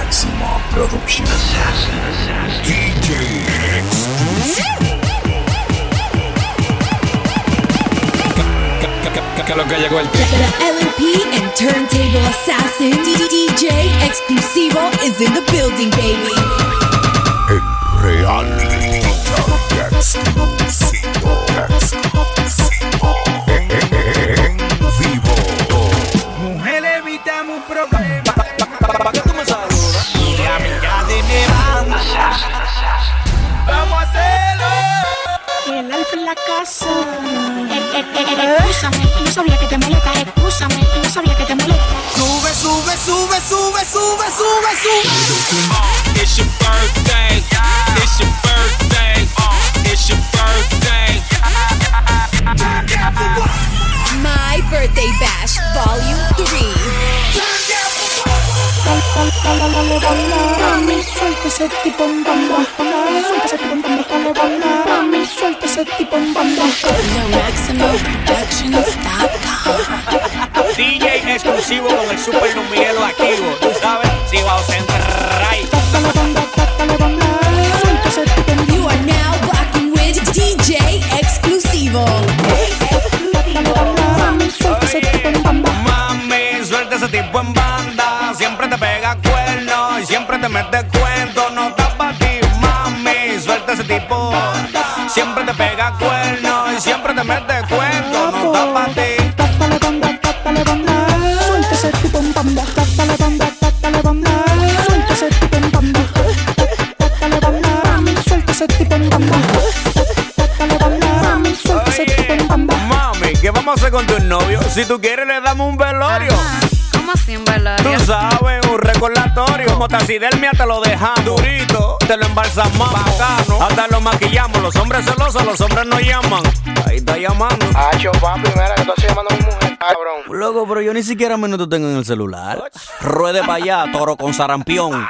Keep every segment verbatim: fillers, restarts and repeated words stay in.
Máximo Production. D J Exclusivo. Que lo que llegó el The L M P and Turntable Assassin D J Exclusivo is in the building, baby. El Real Exclusivo. Exclusivo. En, en vivo. Mujer, evitamos problemas. ¿Para qué tú me saludas? Y amiga de mi banda. Vamos a hacerlo. El alfa en la casa. Eh, eh, eh, eh, excúsame, no sabía que te molesta. Excúsame, no sabía que te molesta. Sube, sube, sube, sube, sube, sube, sube. It's your birthday. It's your birthday. It's your birthday. My Birthday Bash, Volume three. Mami, suelta ese tipo en bamba. Suelta ese tipo en bamba. Mami, suelta ese tipo en bamba. The Maximum Productions dot com. D J Exclusivo con el super Miguelo activo. Tú sabes, si vamos a entrar ahí. You are now rocking with D J Exclusivo. Mami, suelta ese tipo en bamba. Mami, suelta ese tipo en banda. Siempre te pega cuerno y siempre te mete cuento. No está pa' ti, mami. Suelta ese tipo. Siempre te pega cuerno y siempre te mete cuento. No está pa' ti. Dale banda, dale banda. Suelta ese tipo en banda. Dale banda, dale banda. Suelta ese tipo en banda. Dale banda. Mami, suelta ese tipo en banda. Dale banda. Mami, suelta ese tipo en banda. Mami, ¿qué vamos a hacer con tu novio? Si tú quieres le damos un velorio. Ajá. ¿Cómo así en velorio? Tú sabes, un recordatorio. Como taxidermia te lo dejamos durito, te lo embalsamamos bacano. Hasta lo maquillamos. Los hombres celosos, los hombres no llaman. Ahí está llamando. Acho, papi, mira que tú estás llamando a mi mujer, cabrón. Loco, pero yo ni siquiera minuto tengo en el celular. Ruede para allá, toro con sarampión.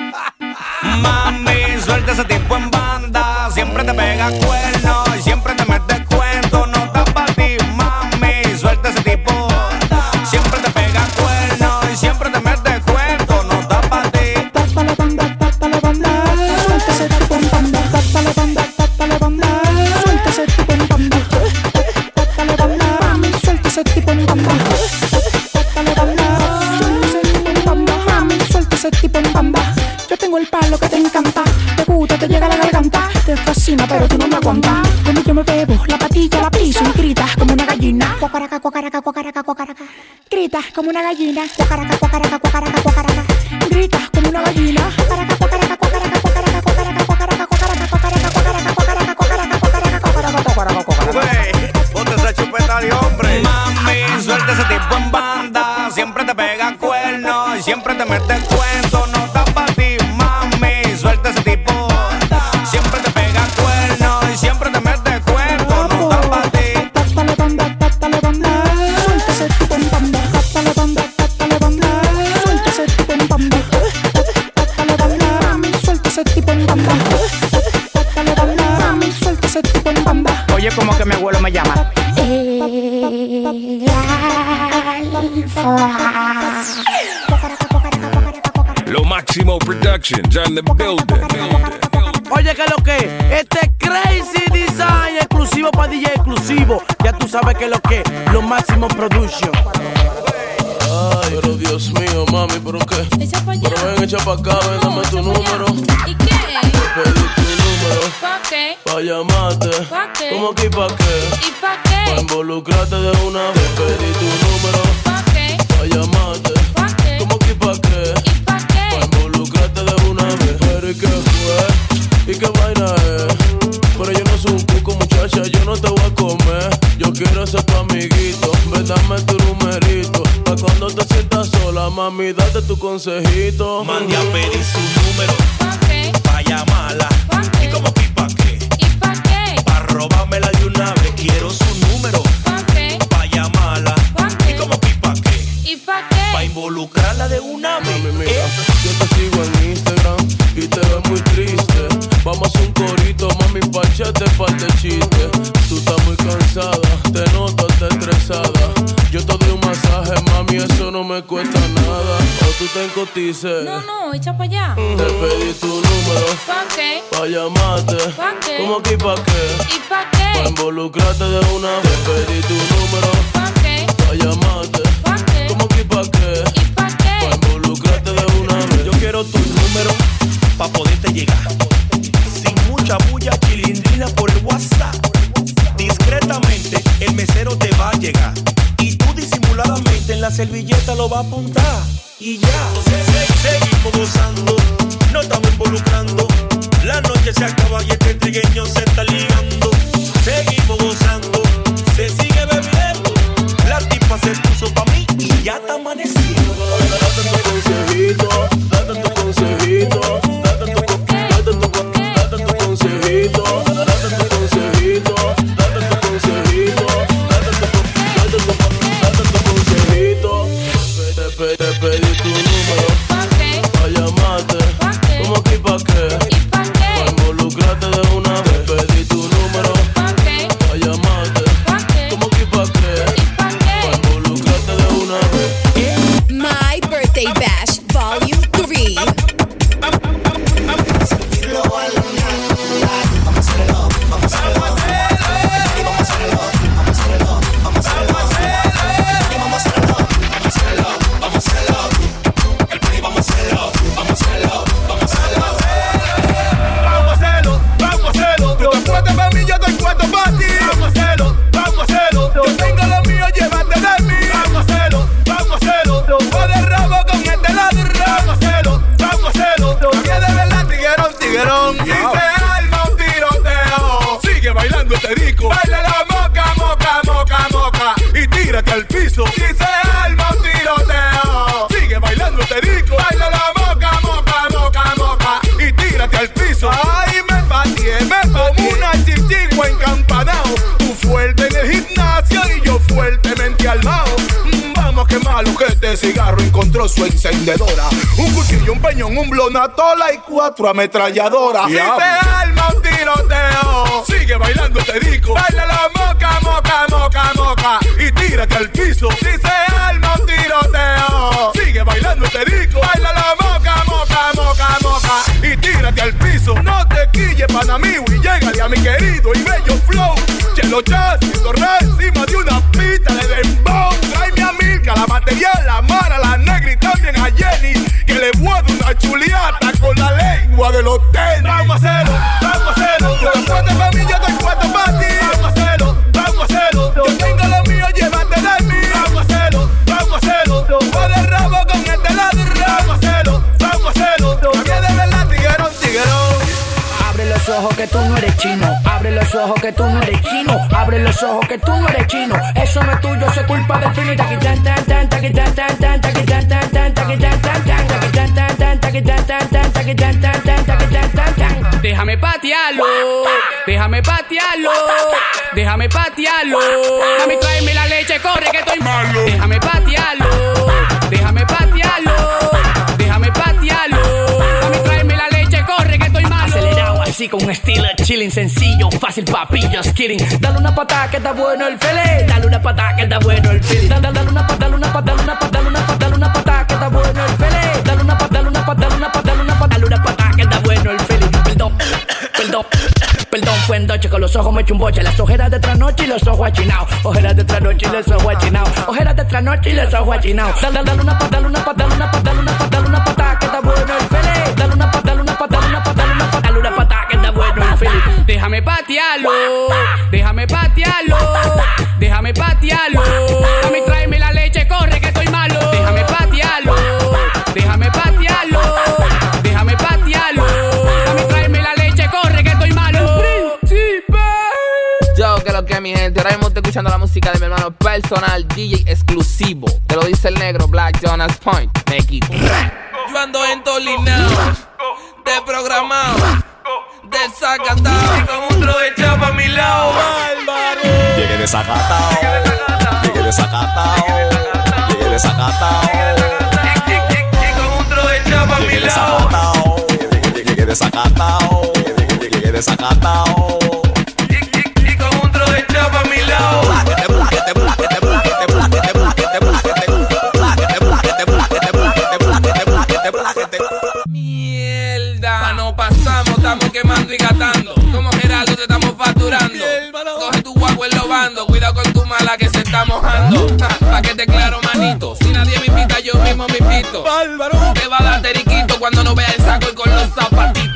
Mami, suelta ese tipo en banda. Siempre te pega cuerno y siempre te mete cuento. No está pa' ti, mami. Suelta ese tipo. Siempre te pega cuerno y siempre te mete cuento. No está pa' ti. Dale banda, dale banda. Suelta ese tipo en banda. Dale banda, dale banda. Suelta ese tipo en banda. Dale banda. Mami, suelta ese tipo en banda. Dale banda. Suelta ese tipo en banda. Mami, suelta ese tipo en banda. Yo tengo el palo que te encanta. Te gusta, te llega a la garganta. Te fascina, pero tú no me aguantas. Cuando yo me bebo, la patilla la piso y gritas como una gallina. Cuacaraca, cuacaraca, cuacaraca, cuacaraca. Gritas como una gallina. Cuacaraca, cuacaraca, cuacaraca, cuacaraca. Gritas como una gallina. Cuacaraca, cuacaraca, cuacaraca, cuacaraca, cuacaraca, cuacaraca, cuacaraca, cuacaraca, cuacaraca, cuacaraca, cuacaraca, cuacaraca, cuacaraca, cuacaraca. Güey, ponte esa chupeta de hombre. Mami, suelta ese tipo en banda. Siempre te pega cuerno y siempre te mete cuento. No está pa' ti, mami. Suelta ese tipo. Siempre te pega cuerno y siempre te mete cuento. No está pa' ti. Dale banda, dale banda. Suelta ese tipo en banda. Dale banda, dale banda. Suelta ese tipo en banda. Dale banda. Mami, suelta ese tipo en banda. Dale banda. Mami, suelta ese tipo en banda. Oye, como que mi abuelo me llama. El alfa. Lo Máximo Productions on the building. Oye, que lo que, este Crazy Design exclusivo para D J Exclusivo. Ya tú sabes que lo que, Lo Máximo Production. Ay, pero Dios mío, mami, ¿pero qué? Echa pa' allá. Pero ven, echa pa' acá, ven, dame tu número. ¿Y qué? Te pedí tu número ¿Pa' qué? pa' llamarte. ¿Pa' qué? ¿Cómo que pa' qué? ¿Y pa' Pa' qué? involucrarte de una vez. Te pedí tu número ¿Pa' qué? pa' llamarte. ¿Pa' qué? ¿Cómo que pa' qué? ¿Y pa' Pa' qué? involucrarte de una vez. Pero ¿y qué fue? ¿Y qué vaina es? Pero yo no soy un cuco, muchacha, yo no te voy a comer. Yo quiero ser tu amiguito, ven, dame tu numerito. Pa' cuando te sientas sola, mami, date tu consejito. Mande a pedir su número ¿Pa' qué? pa' llamarla. ¿Pa' qué? ¿Y como que pa' qué? ¿Y pa' qué? Pa' robármela de una vez. Quiero su número ¿Pa' qué? pa' llamarla. ¿Pa' qué? ¿Y como que pa' qué? ¿Y pa' Pa' qué? involucrarla de una vez. Mami, mira, yo te sigo en Instagram y te ves muy triste. Vamos a hacer un corito, mami, pa' echarte par de chiste. Tú estás muy cansada, te noto, estás estresada. Yo te doy un masaje, mami, eso no me cuesta nada. O tú te cotice. No, no, echa pa' allá. Te pedí tu número. ¿Pa' qué? Pa' llamarte. ¿Pa' qué? ¿Cómo que pa' qué? ¿Y pa' qué? Pa' involucrarte de una vez. Te pedí tu número. ¿Pa' qué? Pa' llamarte. ¿Pa' qué? ¿Cómo que pa' qué? ¿Y pa' qué? Pa' involucrarte de una vez. Yo quiero tu número pa' poderte llegar. Sin mucha bulla, chilindrina por el WhatsApp. Discretamente el mesero te va a llegar y tú disimuladamente en la servilleta lo va a apuntar. Y ya, se- se- seguimos gozando, no estamos involucrando. La noche se acaba y este trigueño se está ligando. Seguimos gozando, se sigue bebiendo. La tipa se puso pa' mí y ya está amaneciendo. Date tu consejito, date tu consejito, date tu co- date tu co- date tu consejito, date tu consejito, date tu consejito, date tu co- date tu co- date tu consejito. Te, pe- te pedí tu número ¿Pa' qué? pa' llamarte. ¿Pa' qué? ¿Cómo que pa' qué? ¿Y pa' Pa' qué? involucrarte de una vez. Te pedí tu número ¿Pa' qué? pa' llamarte. ¿Pa' qué? ¿Cómo que pa' qué? ¿Y pa' Pa' qué? involucrarte de una vez. My Birthday Bash, Volume three. Vamos a hacerlo, vamos a hacerlo. Tú te cuentas para mí, yo te cuento para ti. Vamos a hacerlo, vamos a hacerlo. Yo tengo lo mío, llévate de mí. Vamos a hacerlo, vamos a hacerlo. Fue de rabo con este ladrón. Vamos a hacerlo, vamos a hacerlo. Que de verdad tiguerón, tiguerón. Y se arma un tiroteo. Sigue bailando este disco. Baila la moca, moca, moca, moca. Y tírate al piso. Y se arma un tiroteo. Sigue bailando este disco. Baila la moca, moca, moca, moca. Y tírate al piso. Ay, me pateé, me pateé. Una chichigua encampanao. Tú fuerte en el gimnasio y yo fuertemente armado. Mm, Vamos a quemar que este cigarro encontró su encendedora. Un cuchillo, un peñón, un blon, una tola y cuatro ametralladoras. Y se arma un tiroteo. Sigue bailando este disco. Baila la moca, moca, moca, moca. Y tírate al piso. Si se arma un tiroteo. Sigue bailando este disco. Baila la moca, moca, moca, moca. Y tírate al piso. No te quilles, panamío. Y llégale a mi querido y bello flow. Chelo Chas, torna encima de una pista de dembow. Tráeme a Milka, la material, la Mara, la negra y también a Jenny. Que le muerde una chuliata con la lengua de los tenis. Vamos a hacerlo, vamos a hacerlo. Tú te cuentas para mí, yo te cuento para ti. Vamos a hacerlo, vamos a hacerlo. Yo tengo lo mío, llévate de mí. Vamos a hacerlo, vamos a hacerlo. Fue de rabo con este ladrón. Vamos a hacerlo, vamos a hacerlo. Que de verdad tiguerón, tiguerón. Abre los ojos que tú no eres chino. Abre los ojos que tú no eres chino. Abre los ojos que tú no eres chino. Eso no es tuyo, eso es culpa del fino. Taqui tan tan tan, taqui tan tan tan, taqui tan tan tan, taqui tan tan tan, taqui tan tan tan, taqui tan tan tan, taqui tan tan tan, taqui tan tan tan. Déjame patearlo, déjame patearlo, déjame patearlo. Mami, tráeme la leche, corre que estoy malo. Déjame patearlo, déjame patearlo, déjame patearlo. Mami, tráeme la leche, corre que estoy malo. Acelerado así con un estilo chilling, sencillo, fácil, papi, just kidding. Dale una patada que está bueno el fele. Dale una patada que está bueno el fele. Dale, dale una patada, dale una patada, dale una patada, dale una patada, dale una patada que está bueno el fele. Dale una patada, dale una patada, dale una patada, dale una patada, dale una patada que está bueno el fele. Perdón, perdón, perdón, fue en doche con los ojos me eché un boche. Las ojeras de trasnoche y los ojos achinados. Ojeras de trasnoche y los ojos achinados. Ojeras de trasnoche y los ojos achinados. Dale, dale una patada, dale una patada, dale una patada, dale una patada, dale una patada que está bueno el fele. Dale una patada, dale una patada, dale una patada, dale una patada, dale una patada que está bueno el fele. Déjame patearlo, déjame patearlo, déjame patearlo. Mami, tráeme la leche, corre que estoy malo. Déjame patearlo, déjame patearlo, déjame patearlo. Mami, tráeme la leche, corre que estoy malo. Yo, que lo que mi gente, ahora mismo estoy escuchando la música de mi hermano personal, D J exclusivo. Te lo dice el negro, Black Jonas Point. Make it. Yo ando entolinado, desprogramado, desacatado, con un tro de chapa a mi lado. Bárbaro. Llegué desacatado, llegué desacatado, llegué desacatado. Y con un tro de chapa a mi lado. Llegué desacatado, llegué desacatado. Y con un tro de chapa a mi lado. Bláquete, bláquete, bláquete, bláquete, bláquete, bláquete, bláquete, bláquete, bláquete, bláquete, bláquete, bláquete, bláquete, estamos quemando y gastando. Como Geraldo te estamos facturando. Coge tu guagua en los bandos. Cuidado con tu mala que se está mojando. Pa' que te claro, manito. Si nadie me invita, yo mismo me invito. Te va a dar teriquito cuando no vea el saco y con los zapatitos.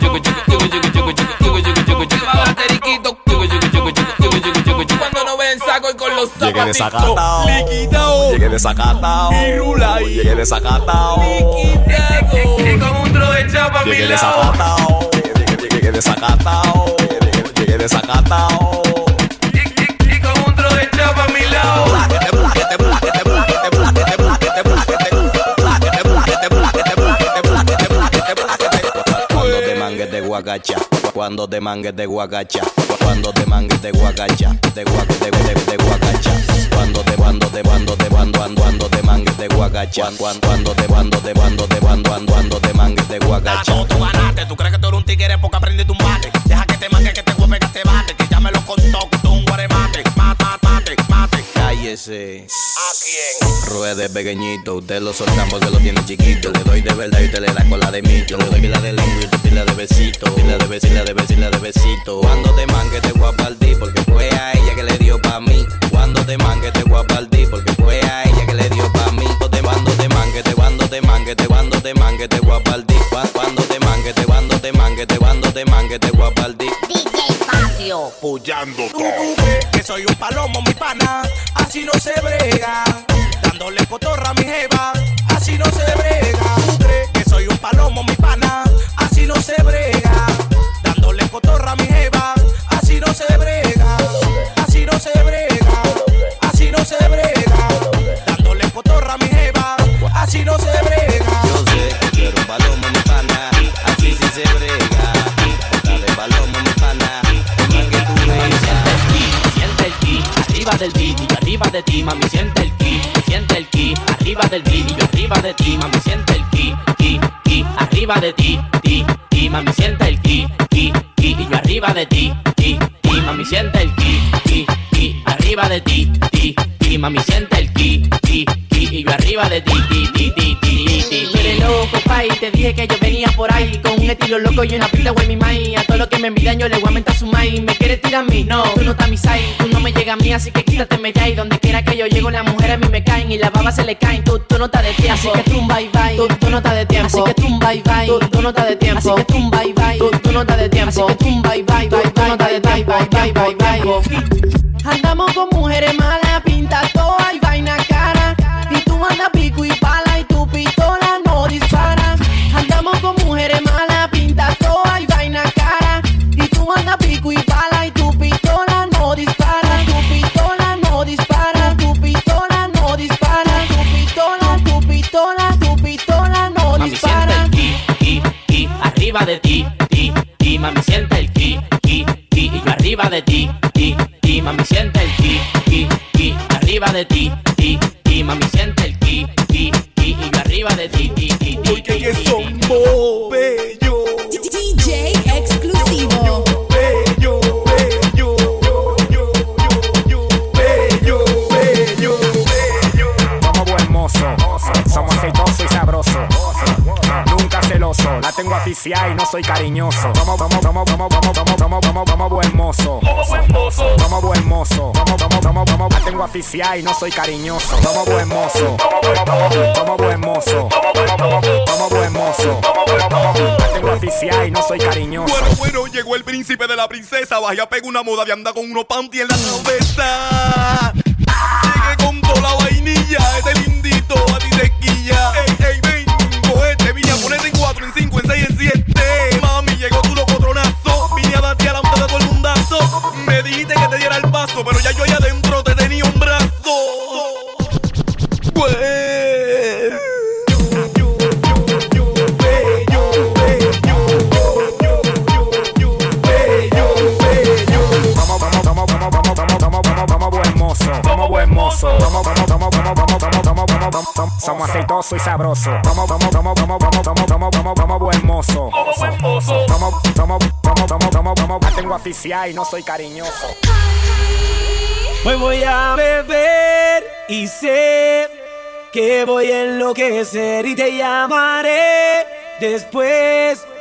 Te va a dar teriquito cuando no vea el saco y con los zapatitos. Llegué desacatao, llegué desacatao, llegué desacatao, Y con un tro de chapa a mi llegué lado. desacatao, llegué desacatao, llegué desacatao. Y con un tro de chapa a mi lado. Pláquete, pláquete, pláquete, pláquete, pláquete, pláquete, pláquete, pláquete, pláquete, pláquete, pláquete, pláquete, pláquete, pláquete. Cuando te mangues de guagacha, cuando te mangues de guagacha, cuando te mangues de guagacha, de guagacha, de de guagacha. Cuando te cuando te cuando te cuando cuando te mangues de guagacha, cuando cuando te cuando te cuando te cuando cuando te mangues de guagacha. Tú ganaste, tú crees que tú eres un tigre porque aprendiste un mate. Deja que te mangue, que te huepe, que te bate, que ya me lo contó, que tú un guaremate. Mata, mate, mate. Cállese. ¿A quién? Ruede pequeñito, usted lo soltan porque lo tiene chiquito. Le doy de verdad y usted le da con la de mito. Le doy pila de lengua y usted pila de besito. Pila de besito, pila de besito, pila de besito. Cuando te mangue te voy a partir porque fue a ella que le dio pa' mí. Cuando te mangue te voy a partir porque fue a ella que le dio pa' mí. Cuando te mangue te, cuando te mangue te, cuando te mangue te voy a partir. Cuando te mangue te, cuando te mangue te, cuando te mangue te voy a partir. D J Patio, puyando todo. Tú crees que soy un palomo, mi pana, así no se brega. Dándole cotorra a mi jeva, así no se brega. Tú crees que soy un palomo, mi pana, así no se brega. Dándole cotorra a mi jeva, así no se brega. Así no se brega, así no se brega. Dándole cotorra a mi jeva, así no se brega. Yo sé que tú eres un palomo, mi pana, así sí se brega. Dale palomo, mi pana, que tú Siente el ki, arriba del beat y yo arriba de ti, mami, siente el ki, siente el ki, arriba del beat y yo arriba de ti, mami, siente el ki, ki, ki, arriba de ti, ti, ti, mami, siente el ki, ki, ki, y yo arriba de ti, ti, ti, mami, siente el ki, ki, ki, arriba de ti, ti, ti, mami, siente el ki, ki, ki, y yo arriba de ti, ti, ti, ti, ti, ti. Tú eres loco, pai, te dije que yo venía por ahí con un estilo loco y una pila güey mi mai. A todo lo que me envidian yo le voy a mentar su mai. ¿Me quieres tirar a mí? No, tú no estás mi side, tú no me llegas a mí, así que quítateme ya. Y donde quiera que yo llego las mujeres a mí me caen y las babas se le caen. Tú, tú no estás de tiempo, así que tumba y bye. Tú, tú no estás de tiempo, así que tumba y bye. Tú, tú no estás de tiempo, así que tumba y bye. Tú, tú no estás de tiempo, así que tumba y bye. Tú, tú no estás de bye, bye, bye, bye, bye. Andamos con mujeres malas, pinta toda y vaina cara. Y tú andas pico y pala y tu pistola no dispara. Andamos con mujeres malas, pinta toda y vaina cara. Y tú andas pico y pala y tu pistola no dispara. Tu pistola no dispara, tu pistola no dispara. Tu pistola, tu pistola, tu pistola no mami, dispara. Mami, siente el ki, ki, ki, arriba de ti, ti, ti. Mami, siente el ki, ki, ki, y yo arriba de ti, ti, ti. Mami, siente el ki, ki, ki, arriba de ti, ti, ti. Mami, siente el ki, ki, ki, y yo arriba de ti, ti, ti, ti. Porque que somos bellos. D J exclusivo. Bello, bello, bello, bello, bello, bello. Somos buen mozo, somos aceitoso y sabroso. Nunca celoso, la tengo aficiada y no soy cariñoso. Somos, somos, somos, somos, somos, somos, somos, somos, somos buen mozo. Somos buen mozo. Somos, somos, somos, somos, la tengo aficiada y no soy cariñoso. Somos buen mozo. Somos buen mozo. Somos buen mozo. La tengo aficiada y no soy cariñoso. Bueno, bueno, llegó el príncipe de la princesa. Vaya, pega una moda de anda con unos panty en la cabeza. Llegué con toda la vainilla, este lindito a ti te quilla. Ey, ey, ven, cogete, vine a ponerte en cuatro, en cinco, en seis, en siete. Mami, llegó tu locotronazo. Vine a darte delante de todo el mundazo. Me dijiste que te diera el paso, pero ya yo allá adentro te tenía un brazo. Pues somos aceitoso y sabroso. Vamos, vamos, vamos, vamos, vamos, vamos, vamos, vamos, vamos, buen mozo. Vamos, vamos, vamos, vamos, vamos, vamos, la tengo aficiada y no soy cariñoso. Hoy voy a beber y sé que voy a enloquecer y te llamaré después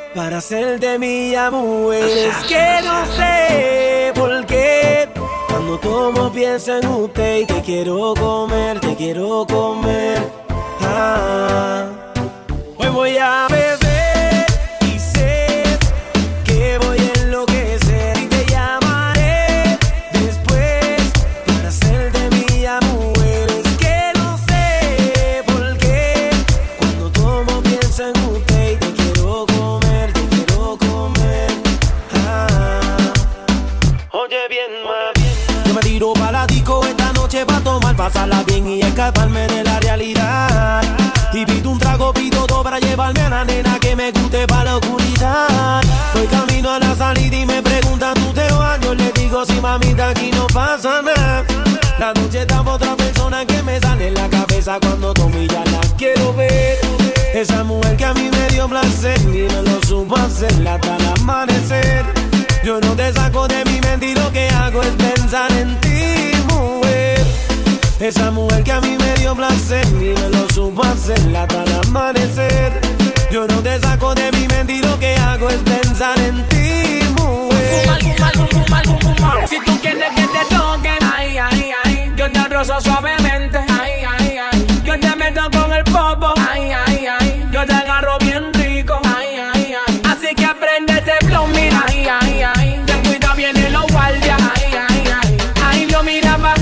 para hacerte mía, mujer. Es que no sé por qué cuando tomo pienso en usted y te quiero comer, te quiero comer. Ah, hoy voy a beber y sé que voy a enloquecer y te llamaré después para hacerte mía, mujer. Es que no sé por qué cuando tomo pienso en usted y te quiero comer, te quiero comer. Ah, oye bien, mami, yo me tiro para la disco esta noche pa' tomar, pasarla bien y escaparme de la realidad. Y pido un trago, pido todo para llevarme a la nena que me guste pa' la oscuridad. Voy camino a la salida y me preguntan, ¿tú te vas? Yo le digo, sí, mamita, aquí no pasa nada. La noche está pa' otra persona que me sale en la cabeza cuando tomo y ya la quiero ver. Esa mujer que a mí me dio placer y me lo supo hacer hasta el amanecer. Yo no te saco de mi mente y lo que hago es pensar en ti, mujer. Esa mujer que a mí me dio placer y me lo supo hacer hasta el amanecer. Yo no te saco de mi mente y lo que hago es pensar en ti, mujer. Fumar, fumar, fumar, fumar, fumar. Si tú quieres que te toquen, ay, ay, ay, yo te rozo suavemente, ay, ay, ay. Yo te meto con el popo, ay, ay, ay. Yo te agarro bien rico, ay, ay, ay. Así que aprende este flow, mira, ay, ay, ay. Ten cuidado, vienen los guardias, ay, ay, ay. Ay, lo mira más.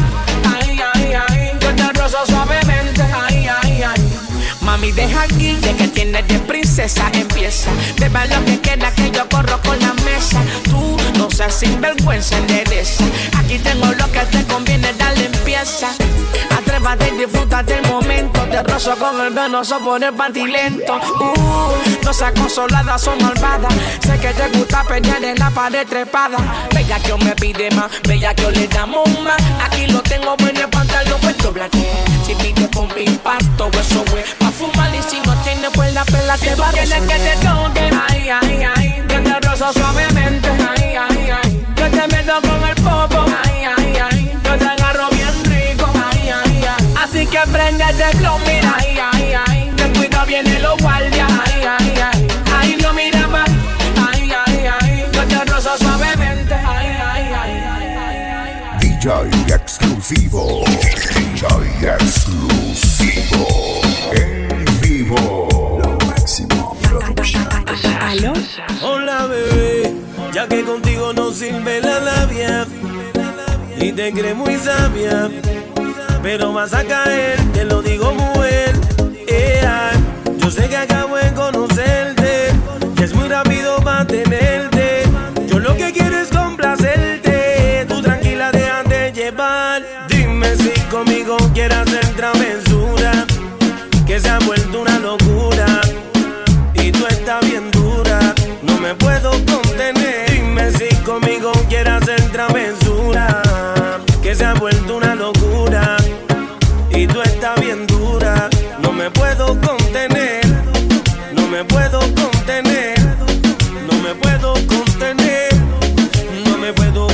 Suavemente, ay, ay, ay. Mami, deja aquí, de que tienes de princesa, empieza. De ver lo que queda, que yo corro con la mesa. Tú no seas sinvergüenza, endereza. Aquí tengo lo que te conviene, dale, empieza. Atrévate y disfruta del momento. Te rozo con el venoso por el pantilento. Uh, no seas consolada, son malvadas. Sé que te gusta pelear en la pared trepada. Bella que me pide más, bella que le damos más. Aquí lo tengo bueno, el pantalón puesto blanque. Si pide con impacto, eso güey. Pa' fumar y si no tiene pues la pela te va a quieres que te toque, ay, ay, ay. Yo te rozo suavemente, ay, ay, ay. Yo te meto con el popo, ay, ay, ay. Yo te agarro bien rico, ay, ay, ay. Así que prende este flow, mira, ay, ay, ay. Ten cuidado, vienen los guardias, ay, ay, ay. Ay, no mira más, ay, ay, ay. Yo te rozo suavemente, ay, ay, ay. D J exclusivo, D J exclusivo, en vivo, lo máximo producción. ¿Aló? Hola, bebé, ya que contigo no sirve la labia y te crees muy sabia, pero vas a caer, te lo digo, mujer. Yeah. Yo sé que acabo de conocerte, que es muy rápido mantenerte. Yo lo que quiero es complacerte, tú tranquila, déjate llevar. Dime si conmigo quieres hacer travesura, que se ha vuelto una locura y tú estás bien dura, no me puedo contener. Dime si conmigo quieres hacer travesura, que se ha vuelto una locura y tú estás bien dura, no me puedo contener, no me puedo contener, no me puedo contener, no me puedo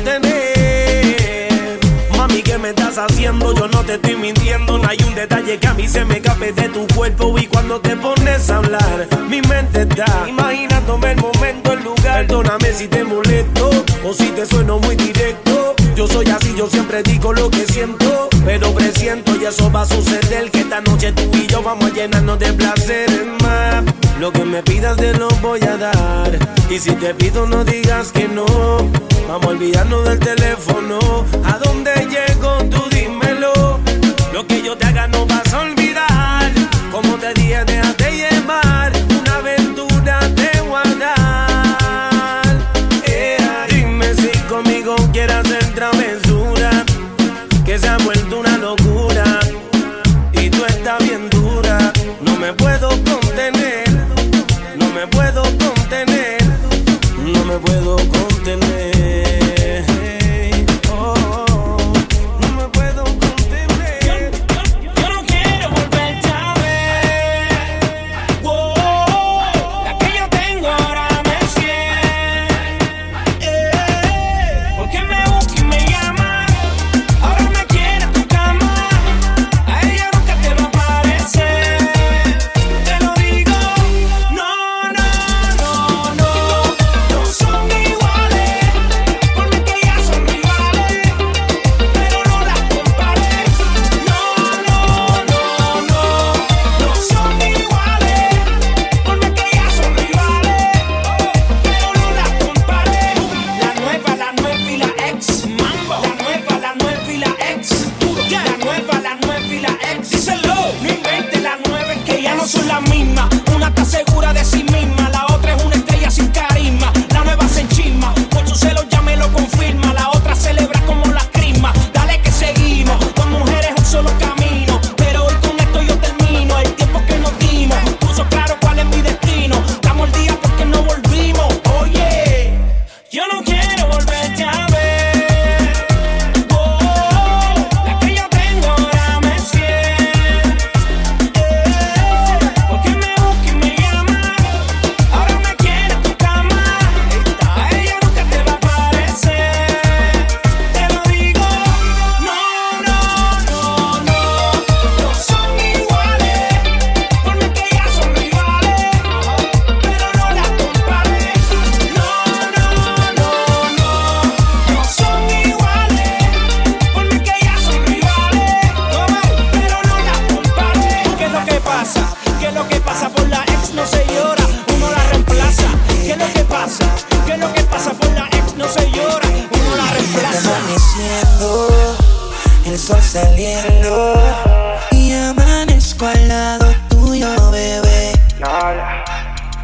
contener. Mami, ¿qué me estás haciendo? Yo no te estoy mintiendo, no hay un detalle que a mí se me escape de tu cuerpo. Y cuando te pones a hablar, mi mente está imaginándome el momento, el lugar. Perdóname si te molesto o si te sueno muy directo. Yo soy así, yo siempre digo lo que siento, pero presiento y eso va a suceder, que esta noche tú y yo vamos a llenarnos de placeres más. Lo que me pidas te lo voy a dar, y si te pido no digas que no. Vamos a olvidarnos del teléfono, ¿a dónde llego? Tú dímelo. Lo que yo te haga no vas a olvidar. Como te dije, déjate llevar, una aventura te voy a dar. Yeah. Dime si conmigo quieres hacer travesura, que se ha vuelto una locura y tú estás bien dura, no me puedo contener, no me puedo contener, no me puedo contener. Oh, oh, oh. No me puedo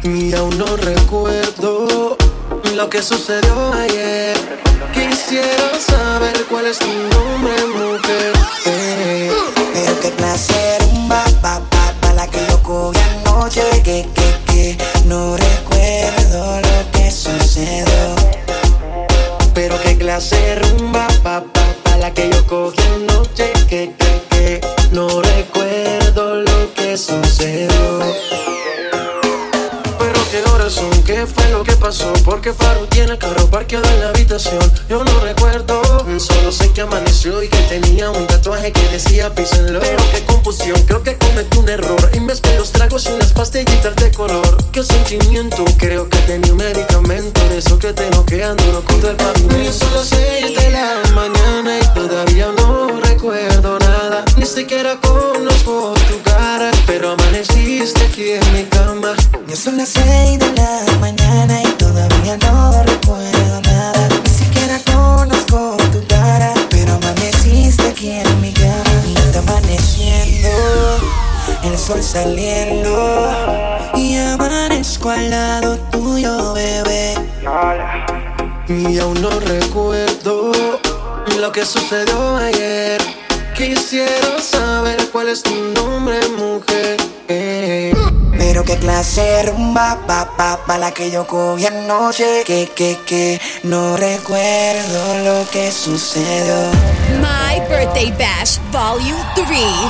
Y aún no recuerdo lo que sucedió ayer. Quisiera saber cuál es tu nombre, mujer. eh. Pero qué clase de rumba, pa, pa, pa, la que yo cogí anoche. Que, que, que, no recuerdo lo que sucedió. Pero qué clase de rumba, pa, pa, pa, la que yo cogí anoche. Que, que, que, no recuerdo lo que sucedió. Pero qué horas son, qué fue lo que pasó. Porque Faru tiene el carro parqueado en la habitación. Yo no recuerdo, solo sé que amaneció y que tenía un tatuaje que decía písenlo. Pero qué confusión, creo que cometí un error. Y mezclé los tragos y unas pastillitas de color. Qué sentimiento, creo que tenía un medicamento de eso que te noquean duro contra el pavimento. Y son las seis de la mañana y todavía no recuerdo nada. Ni siquiera conozco tu cara, pero amaneciste aquí en mi cama. Ya son las seis de la mañana y todavía no recuerdo nada. Ni siquiera conozco tu cara, pero amaneciste aquí en mi cama. Y está amaneciendo, el sol saliendo, y amanezco al lado tuyo, bebé. Y aún no recuerdo lo que sucedió ayer. Quisiera saber cuál es tu nombre, mujer. eh. Pero qué clase de rumba, pa, pa, pa, la que yo cogí anoche. Que, que, que, no recuerdo lo que sucedió. My Birthday Bash Volume three.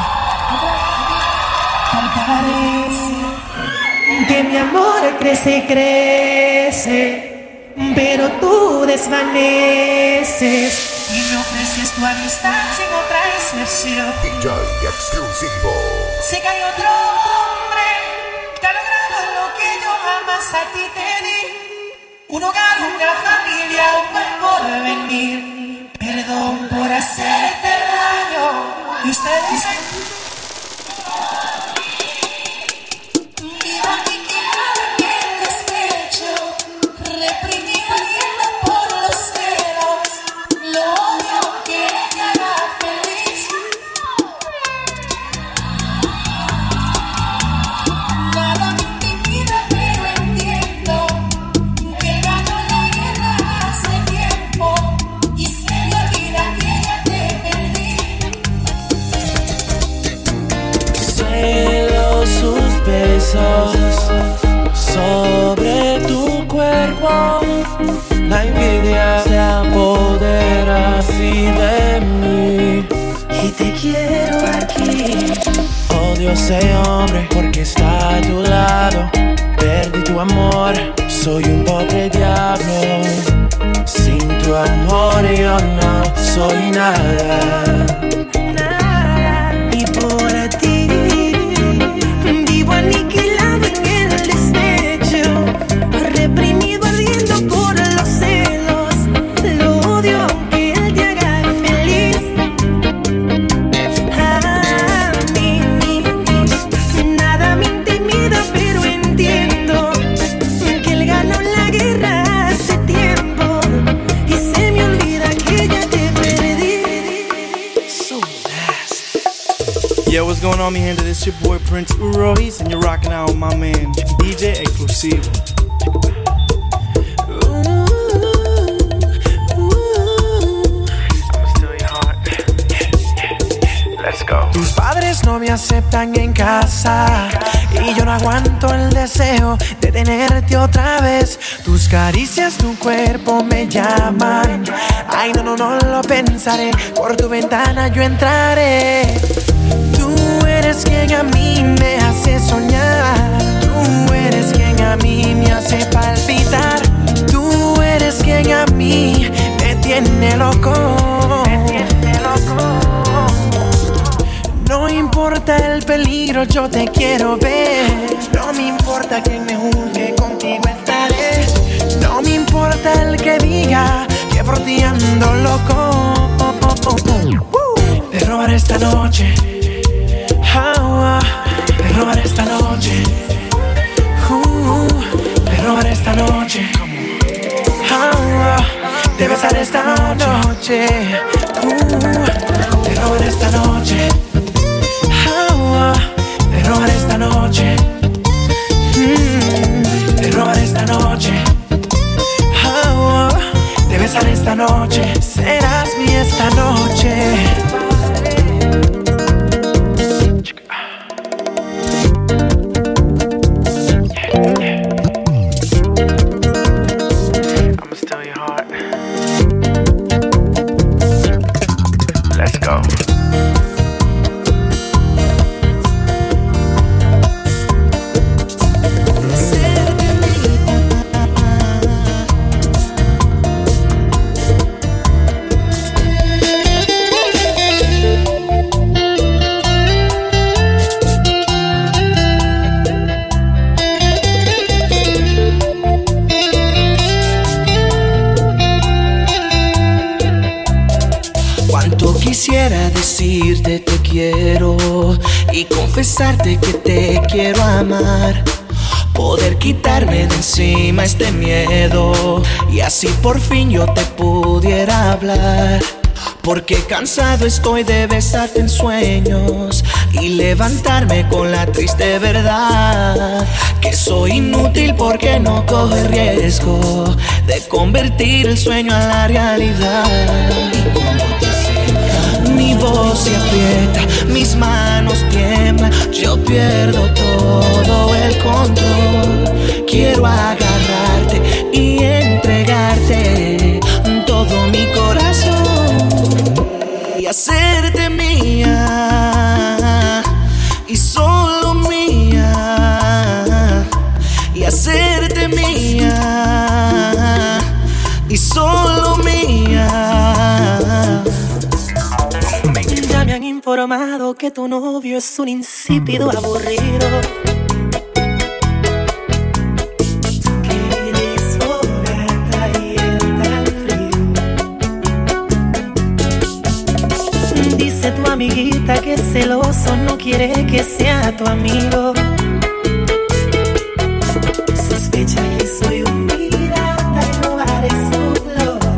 Que mi amor crece y crece, pero tú desvaneces y me ofreces tu amistad sin otra excepción. D J exclusivo. Sé que hay otro hombre que ha logrado lo que yo jamás a ti te di. Un hogar, una familia, un buen porvenir. Perdón por hacerte daño. Y usted dice vivo aniquilado en el despecho, reprimido ardiendo por los celos. Lo odio que te haga feliz. Nada me intimida, pero entiendo que ganó la guerra hace tiempo y se me olvida que ya te perdí. Celo sus besos sobre tu cuerpo. La envidia se apodera así de mí. Y te quiero aquí. Odio a ese hombre porque está a tu lado. Perdí tu amor, soy un pobre diablo. Sin tu amor yo no soy nada. Y por ti vivo aniquilado en el despecho, reprimido ardiendo por los celos. Lo odio aunque él te haga feliz. A mí nada me intimida, pero entiendo que él ganó la guerra hace tiempo y se me olvida que ya te perdí. So nasty. Yo, what's going on, mi gente? This is your boy Prince Royce, and you're rocking out with my man D J Exclusivo. Tus padres no me aceptan en casa y yo no aguanto el deseo de tenerte otra vez. Tus caricias, tu cuerpo me llaman. Ay, no, no, no lo pensaré. Por tu ventana yo entraré. Tú eres quien a mí me hace soñar. Tú eres quien a mí me hace palpitar. Tú eres quien a mí me tiene loco. Me tiene loco. No importa el peligro, yo te quiero ver. No me importa quién me juzgue, contigo estaré. No me importa el que diga que por ti ando loco. Te robaré esta noche. Oh, te robaré esta noche. Uh, te robaré esta noche. Oh, te besaré esta noche. Uh, te robaré esta noche. Te robaré esta noche. Mm. esta noche, serás mía esta noche. I'ma steal your heart. Let's go. Quisiera decirte te quiero y confesarte que te quiero amar. Poder quitarme de encima este miedo y así por fin yo te pudiera hablar. Porque cansado estoy de besarte en sueños y levantarme con la triste verdad que soy inútil porque no cojo el riesgo de convertir el sueño a la realidad. Mi voz se aprieta, mis manos tiemblan, yo pierdo todo el control. Quiero agarrarte y entregarte todo mi corazón y hacerte mía y solo mía y hacerte mía y solo mía. Ya me han informado que tu novio es un insípido aburrido, que le sobra y él tan frío. Dice tu amiguita que es celoso, no quiere que sea tu amigo. Sospecha que soy un pirata y robaré su flor.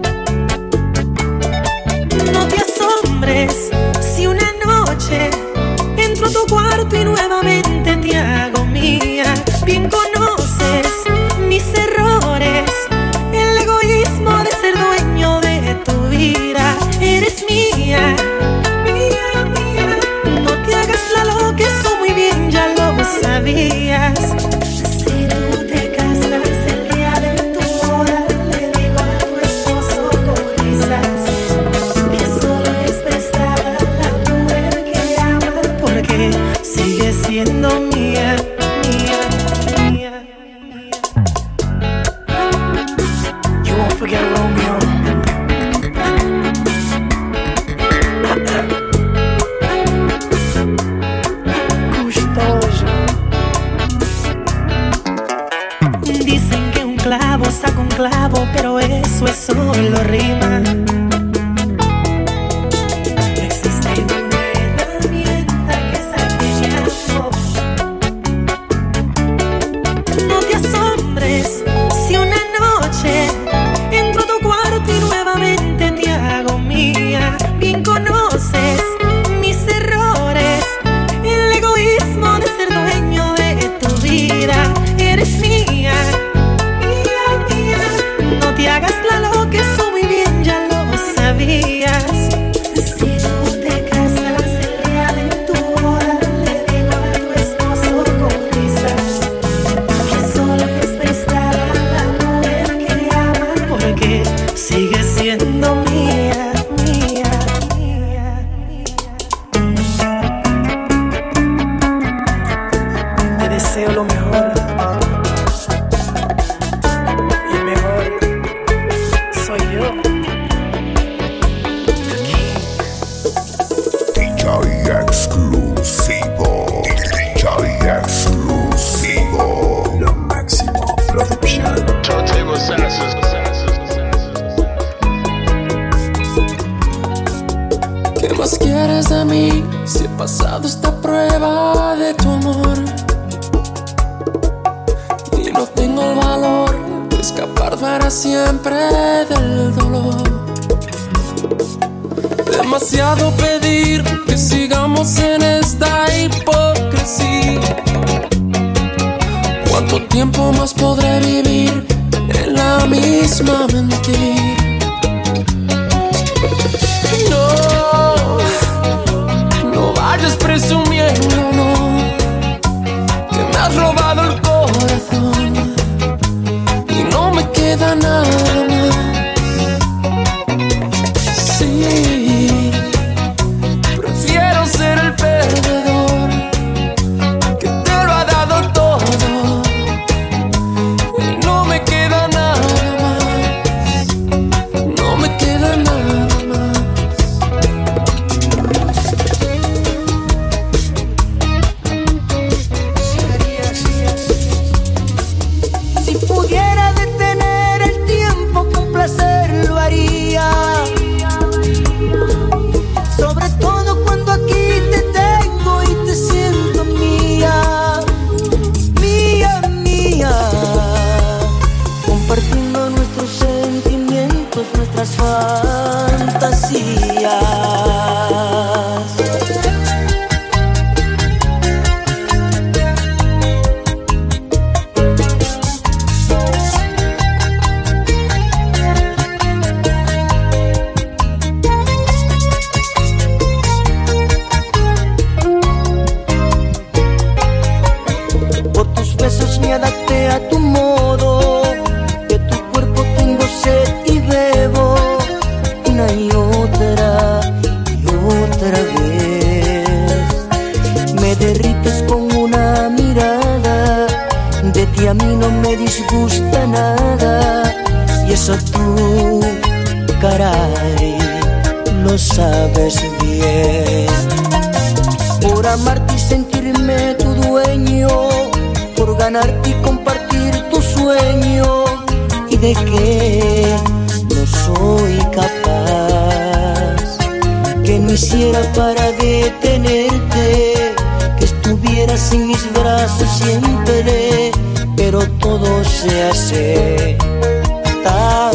No te asombres si una noche entro a tu cuarto y nuevamente te hago mía. Bien conoces mis errores, el egoísmo de ser dueño de tu vida. Eres mía, mía, mía. No te hagas la loca, eso muy bien ya lo sabías. Si tú te casas el día de tu boda, le digo a tu esposo con risas que solo es prestada la mujer que ama, porque sigue siendo mía, mía, mía, mía. You won't forget Romeo. Dicen que un clavo saca un clavo, pero eso es solo rima. No existe una herramienta que saque mi amor. No te asombres si una noche entro a tu cuarto y nuevamente te hago mía. Bien conoces mis errores, el egoísmo de ser dueño de tu vida. Eres mía, mía, mía. No te hagas la loca, eso muy bien ya lo sabías. Si tú te casas el día de tu boda, le digo a tu esposo con risas que solo es prestada la mujer que ama, porque sigue siendo mía, mía, mía, mía. Te deseo lo mejor. Y el mejor soy yo. D J exclusivo. D J exclusivo. Lo máximo production. Turntable Assassins. ¿Qué más quieres de mí si he pasado esta prueba de tu amor? Y no tengo el valor de escapar para siempre del dolor. Demasiado pedir que sigamos en esta hipocresía. ¿Cuánto tiempo más podré vivir en la misma mentira? No, no vayas presumiendo, no, que me has robado el corazón y no me queda nada más. Sí, prefiero ser el perdedor que te lo ha dado todo y no me queda nada más, no me queda nada más. Si pudiera detener el tiempo con placer lo haría, sobre todo cuando aquí te tengo y te siento mía, mía, mía, compartiendo nuestros sentimientos, nuestras fantasías. Por tus besos me adapté a tu modo, de tu cuerpo tengo sed y bebo una y otra y otra vez. Me derrites con una mirada, de ti a mí no me disgusta nada, y eso tú, caray, lo sabes bien. Por amarte y sentirme tu dueño, por ganarte y compartir tu sueño, y de que no soy capaz, que no hiciera para detenerte, que estuvieras en mis brazos siempre, pero todo se hace tan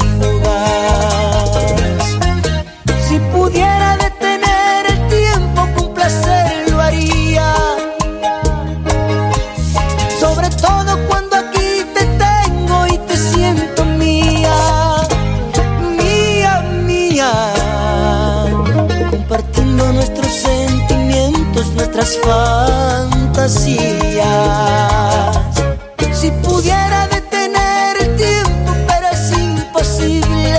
fugaz. Si pudiera detener el tiempo con placer lo haría, sobre todo cuando aquí te tengo y te siento mía, mía, mía, compartiendo nuestros sentimientos, nuestras fantasías. Si pudiera detener el tiempo, pero es imposible,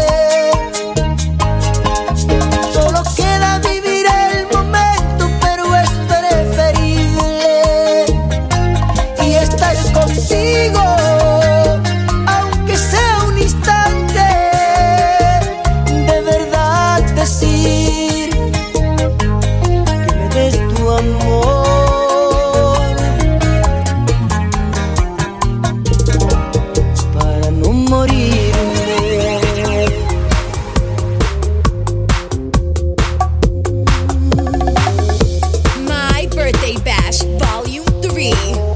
solo queda vivir el momento, pero es preferible y estar contigo, aunque sea un instante, de verdad decir que me des tu amor, para no morirme. My Birthday Bash Volume three.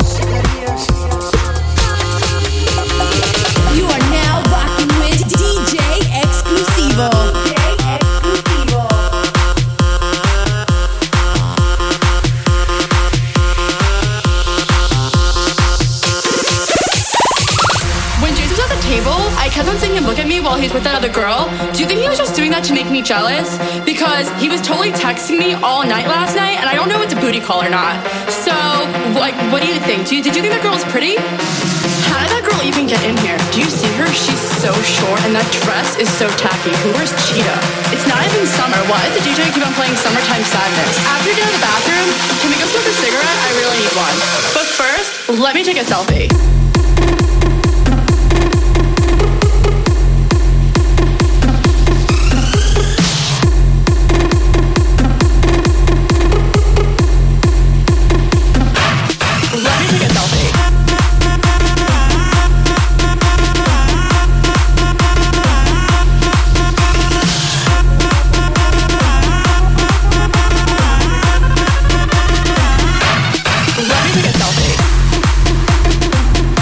You are now rocking with D J Exclusivo. When James was at the table, I kept on seeing him look at me while he's with that other girl. Do you think he was just doing that to make me jealous? Because he was totally texting me all night last night, and I don't know if it's a booty call or not. So, like, what do you think? Do you, did you think that girl was pretty? How did that girl even get in here? Do you see her? She's so short, and that dress is so tacky. Who wears cheetah? It's not even summer. Why does the D J keep on playing Summertime Sadness? After we get out of the bathroom, can we go smoke a cigarette? I really need one. But first, let me take a selfie. Let me take a selfie. Let me take a selfie.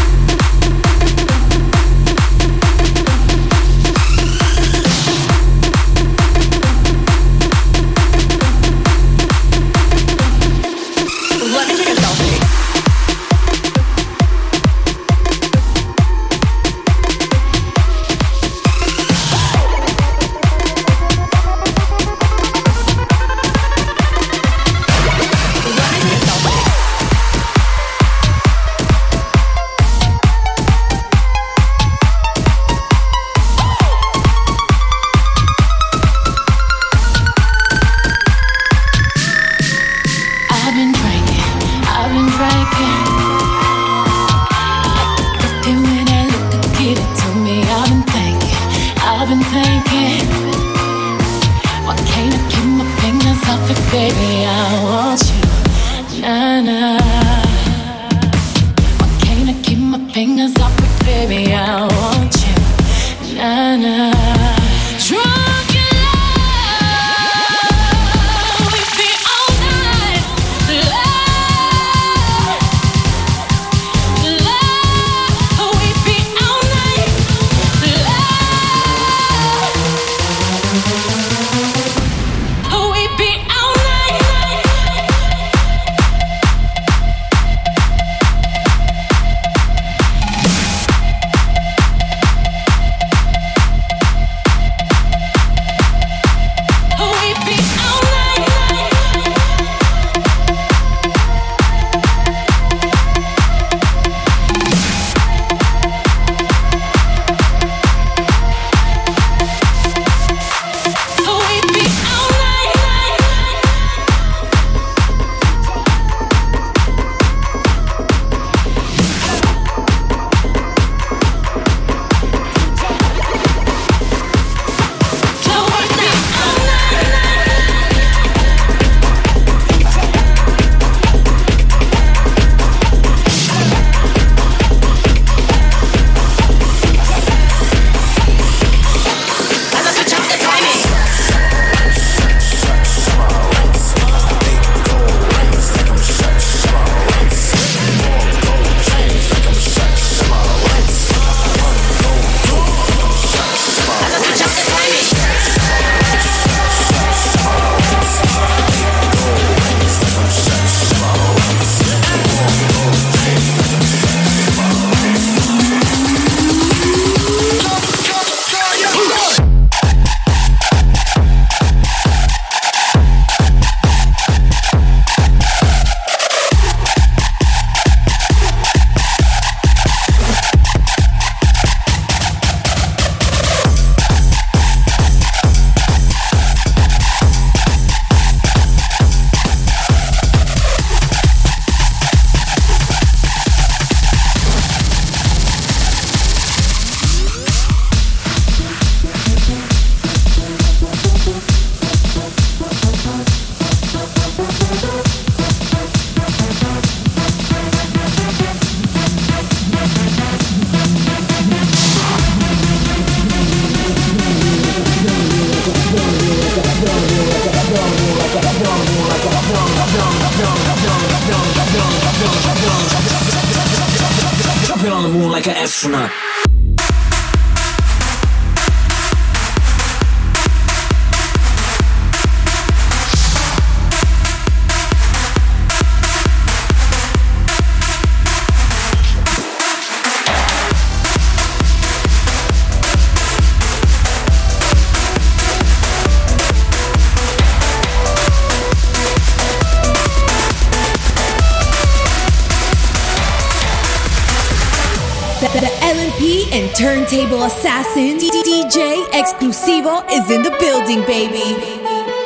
moon like an astronaut. The L M P and Turntable Assassin D J Exclusivo is in the building, baby.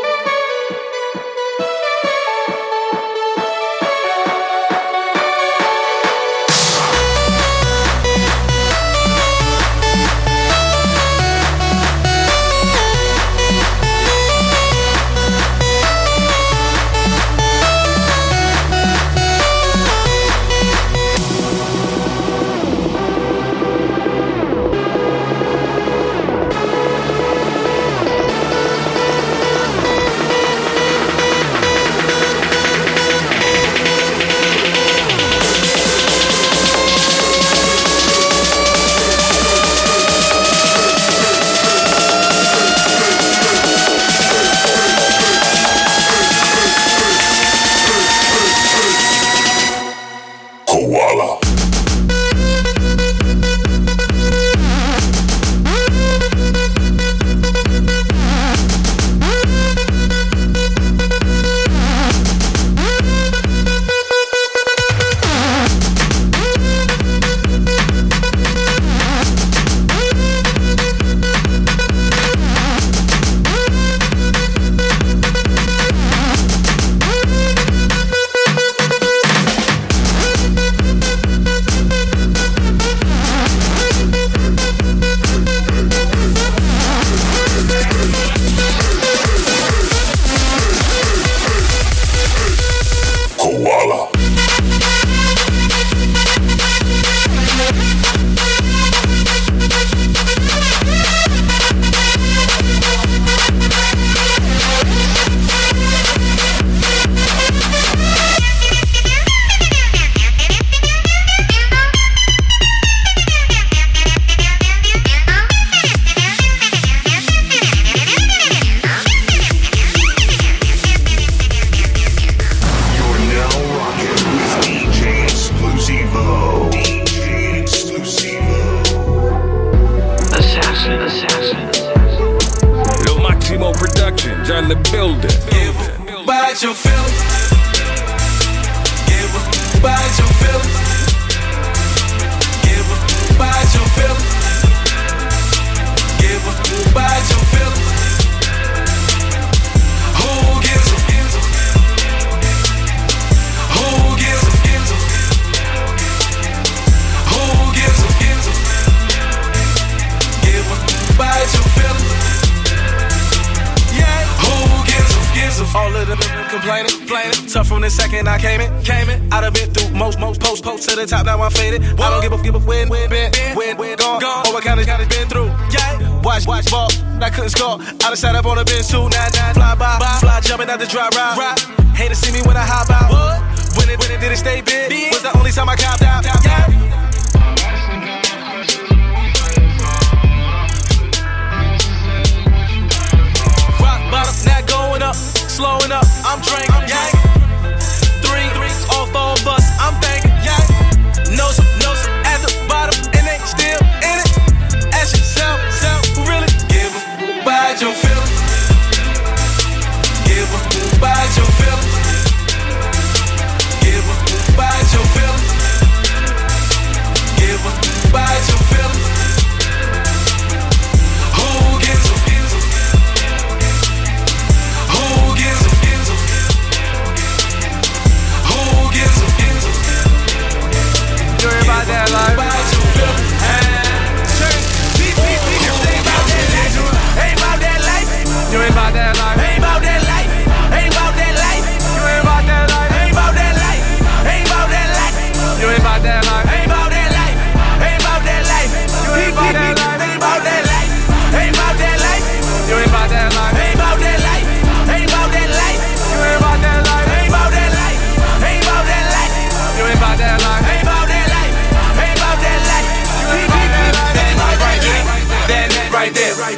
Out the dry ride. Right. Hate to see me when I hop out. What? When it, when it did it stay big? big? Was the only time I copped out. Yeah. Rock bottom, now going up, slowing up. I'm drinking, yeah. Three, three, all four of us. I'm thinking, yeah. No, no, at the bottom, and they still in it. Ask yourself, self, who really give a about your feelings? Give a about your feelings. Give a about your feelings.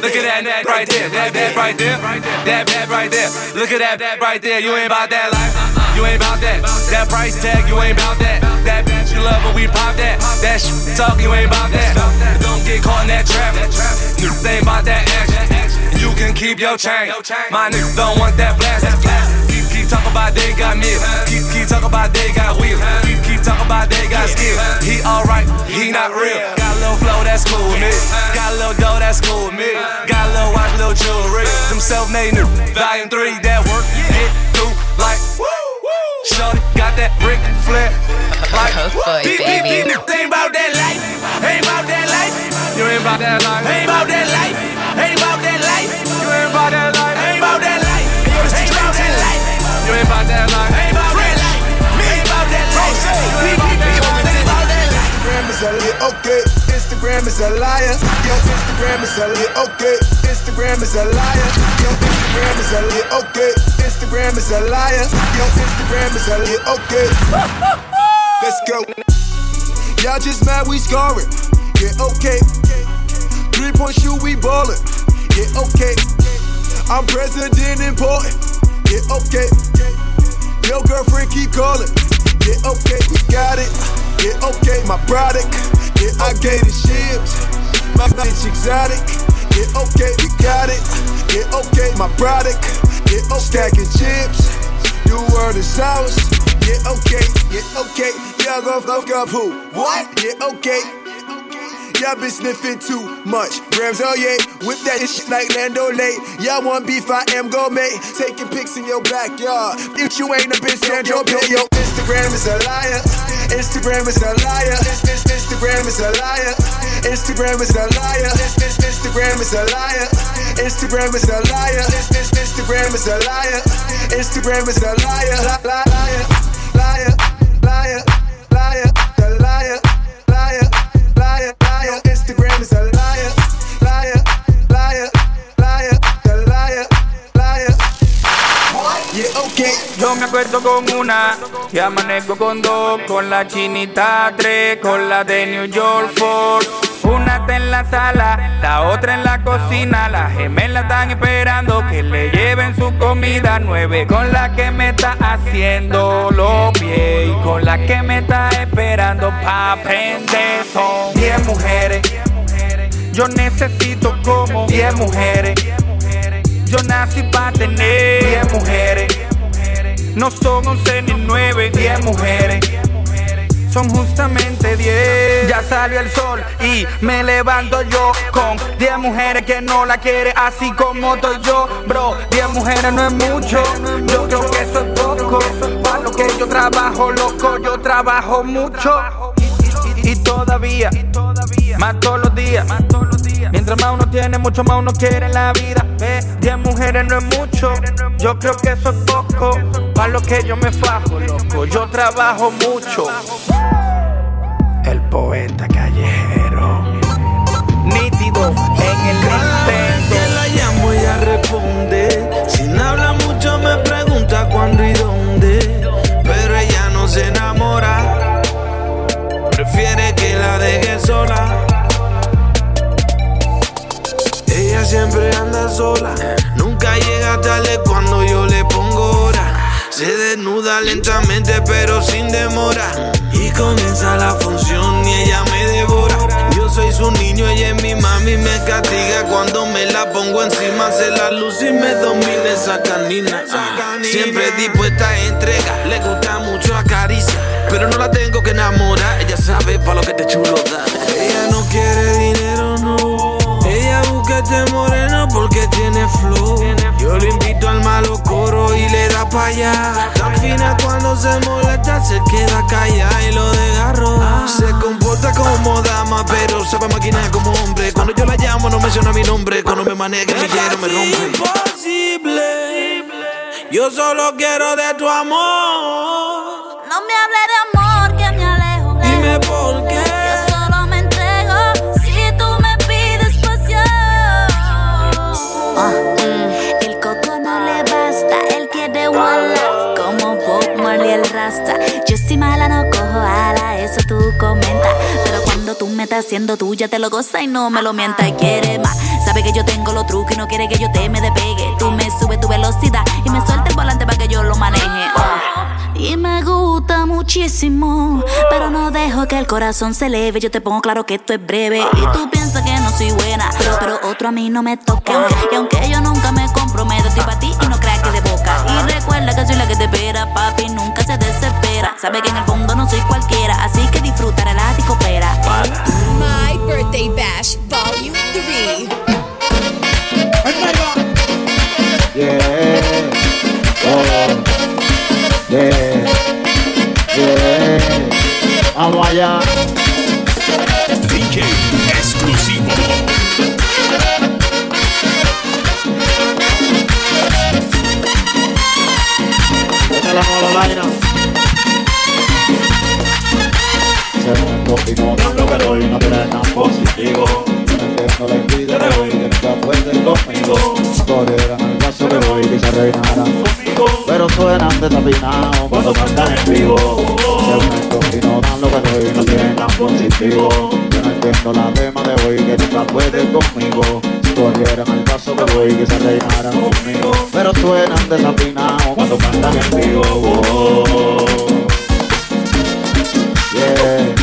Look at that, that right there, that, that right there, that, that right there. Look at that, that right there. You ain't about that life. You ain't about that. That price tag, you ain't about that. That bitch you love, but we pop that. That shit talk, you ain't about that. Don't get caught in that trap. Niggas ain't about that action. You can keep your chain. My niggas don't want that blast. Keep, keep talking about they got meal. Keep, keep talking about they got wheel. Keep, keep talking about they got skill. He alright, he not real. Got a little flow, that's cool with me. Got a little dough, that's cool with me. Got a little watch, little jewelry. Them self-made new. Volume three, that work, hit through like woo. Shorty got that Ric Flair. Like, beep, beep, beep, beep. Ain't about that life. Ain't about that life. You ain't about that life. Ain't about that life. Ain't about that life. You ain't about that life. Ain't about that life. Ain't about that life. You ain't about that life. Ain't about that life. Ain't about that life. You ain't about that life. Ain't about that life. Instagram is a lie, okay. Instagram is a liar. Yo, Instagram is a lie, okay. Instagram is a liar. Yo, Instagram is a lie, okay. Instagram is a liar. Yo, Instagram is a lie, okay. Let's go. Y'all just mad we scoring. Yeah, okay. Three point shoot, we ballin'. Yeah, okay. I'm president important. Yeah, okay. Your girlfriend keep calling. Yeah, okay, we got it. Yeah, okay, my product. Yeah, I gave the ships. My bitch exotic. Yeah, okay, we got it. Yeah, okay, my product. Yeah, okay, stacking chips. New world is ours. Yeah, okay, yeah, okay. Y'all gon' fuck up who? What? Yeah, okay. Y'all been sniffing too much. Grams, oh yeah. Whip that shit like Lando Late. Y'all want beef, I am gourmet. Taking pics in your backyard. If you ain't a bitch, stand your bitch. Yo, Instagram is a liar. Instagram is a liar. Instagram is a liar. Instagram is a liar. Instagram is a liar. Instagram is a liar. Instagram is a liar. Instagram is a liar. Liar, liar, liar, liar, the liar, liar, liar, liar. Instagram is a liar, liar, liar, liar, the liar, liar. Yeah, okay. Yo me acuerdo con una y amanezco con dos, con la chinita tres, con la de New York four. Una está en la sala, la otra en la cocina. Las gemelas están esperando que le lleven su comida. Nueve con la que me está haciendo los pies y con la que me está esperando pa' aprender. Son diez mujeres. Yo necesito como diez mujeres. Yo nací pa' tener diez mujeres. No son once ni nueve, diez mujeres. Son justamente diez. Ya salió el sol y me levanto yo con diez mujeres que no la quieren así como estoy yo. Bro, diez mujeres no es mucho. Yo creo que eso es poco. Para lo que yo trabajo, loco, yo trabajo mucho. Y, y, y todavía, más todos los días. Mientras más uno tiene, mucho más uno quiere en la vida. diez mujeres no es mucho. Yo creo que eso es poco. Para lo que yo me fajo, loco, yo trabajo mucho. El poeta callejero, nítido en el Nintendo. Que la llamo ella responde. Sin hablar mucho me pregunta cuándo y dónde. Pero ella no se enamora. Prefiere que la deje sola. Ella siempre anda sola. Nunca llega tarde cuando yo le pongo hora. Se desnuda lentamente pero sin demora. Y comienza la función y ella me devora. Yo soy su niño, ella es mi mami. Me castiga cuando me la pongo encima. Hace la luz y me domina esa canina. ah. Siempre dispuesta a entrega. Le gusta mucho acaricia, pero no la tengo que enamorar. Ella sabe pa' lo que te chulo da. Ella no quiere dinero, no. Ella busca este moreno porque tiene flow. Yo lo invito al malo coro y le da pa' allá. Tan fina cuando se molesta se queda callada y lo deja robar. Se comporta como dama pero sabe maquinar como hombre. Cuando yo la llamo no menciona mi nombre. Cuando me maneja el millero me rompe. Es imposible. Yo solo quiero de tu amor. No me hable de amor que me alejo. Dime por qué. Yo solo me entrego si tú me pides pasión. Ah, mm. El coco no le basta, él quiere one love como Bob Marley el Rasta. Yo si mala no cojo ala, eso tú comentas. Pero cuando tú me está haciendo tuya, te lo goza y no me lo mienta y quiere más. Sabe que yo tengo los trucos y no quiere que yo te me despegue. Tú me subes tu velocidad y me suelta el volante para que yo lo maneje. Oh. Y me gusta muchísimo, pero no dejo que el corazón se eleve. Yo te pongo claro que esto es breve y tú piensas que no soy buena, pero, pero otro a mí no me toca. Y aunque yo nunca me comprometo, estoy para ti y no creas que de boca. Y recuerda que soy la que te espera, papi, nunca se desespera. Sabe que en el fondo no soy cualquiera, así que disfruta, relaja y coopera. My Birthday Bash Volume three. Yeah, oh, yeah, yeah. Vamos allá. D J exclusivo. Esta es la Mololaina. Segundo y no dan lo que doy, no te la tan positivo. No la envidia de hoy, que nunca pueden conmigo. Corrieran al paso que voy, que se reinaran conmigo. Pero suenan desafinados cuando cantan en vivo. Segundo y no dan lo que doy, no tienen tan positivo. Yo no entiendo la tema de hoy, que nunca pueden conmigo. Corrieran al paso que voy, que se reinaran conmigo. Pero suenan desafinados cuando cantan en vivo. Oh. Yeah.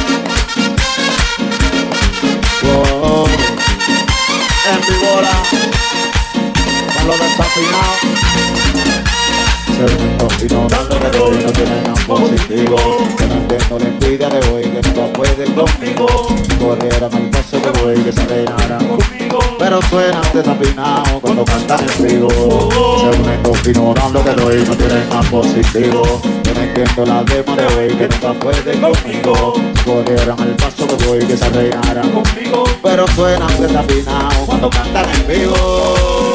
Whoa. En víbora, con los desafinados. Segundo y no dan lo que doy, no tienen nada positivo. Que no entiendo la envidia de hoy, que nunca pueden conmigo. Corrieran al paso que voy, que se reinaran conmigo. Pero suenan desafinados cuando cantan en vivo. Segundo y no dan lo que doy, no tienen nada positivo. Que no entiendo la demo de hoy, que nunca pueden conmigo. Corrieran al paso que voy, que se reinaran conmigo. Pero suenan desafinados cuando cantan en vivo.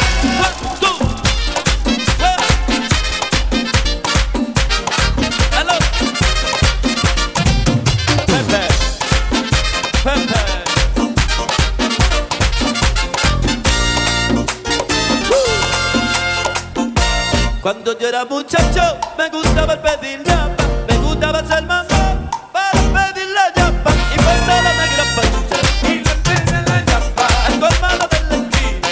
Cuando yo era muchacho, me gustaba el pedir yapa, me gustaba ser mamá para pedir la yapa y pasar la negra pachucha y le pedí la yapa al colmado de la esquina,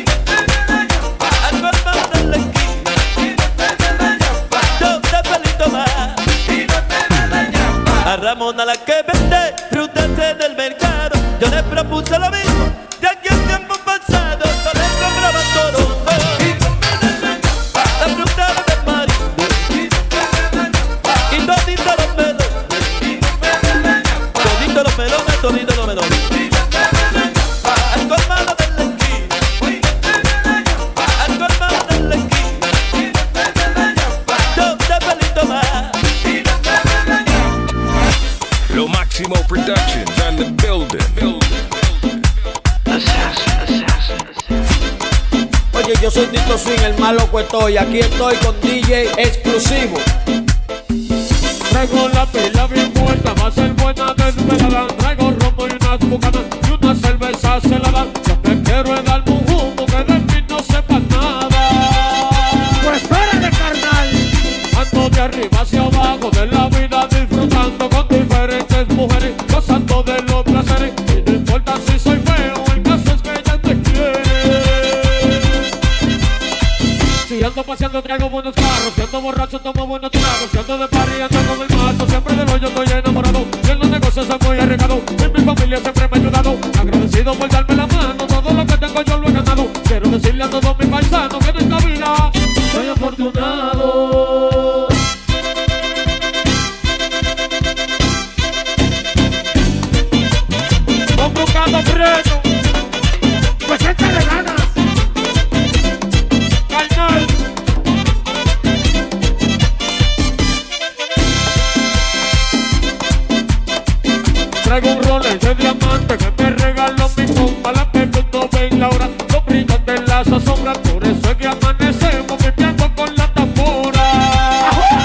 al colmado de la esquina y le pedí la yapa, dos de pelito más y le pedí la yapa. A Ramona la que vende frutas en el mercado, yo le propuse lo mismo, de aquí en tiempo pasado, yo le compraba todo. Todito los melones al colmado de la esquina, al colmado de la esquina, dos de pelito más. Lo Máximo Productions on the building. Oye, yo soy Tito Swing, el más loco estoy. Aquí estoy con D J exclusivo. Traigo la pila bien muerta, va a ser buena desvelada. Traigo romo y unas bucanas y una cerveza se la dan. Yo te quiero es darme un humo que de mí no sepa nada. Pues fuera de carnal. Ando de arriba hacia abajo de la vida, disfrutando con diferentes mujeres, gozando de los placeres. Y no importa si soy feo, el caso es que ella te quiere. Si ando paseando traigo buenos carros, si ando borracho tomo buenos tragos, si ando de party ando con el macho, siempre de lo yo estoy enamorado, y en los negocios soy muy arriesgado, y mi familia siempre me ha ayudado, agradecido por darme la mano, todo lo que tengo yo lo he ganado, quiero decirle a todos mis paisanos que en esta vida soy afortunado. Con buscando preso, pues échale ganas. Traigo un Rolex de diamante que me regaló mi compa, la Pepe no ven la hora, los brillantes en las sombras, por eso es que amanecemos viviendo con la tambora.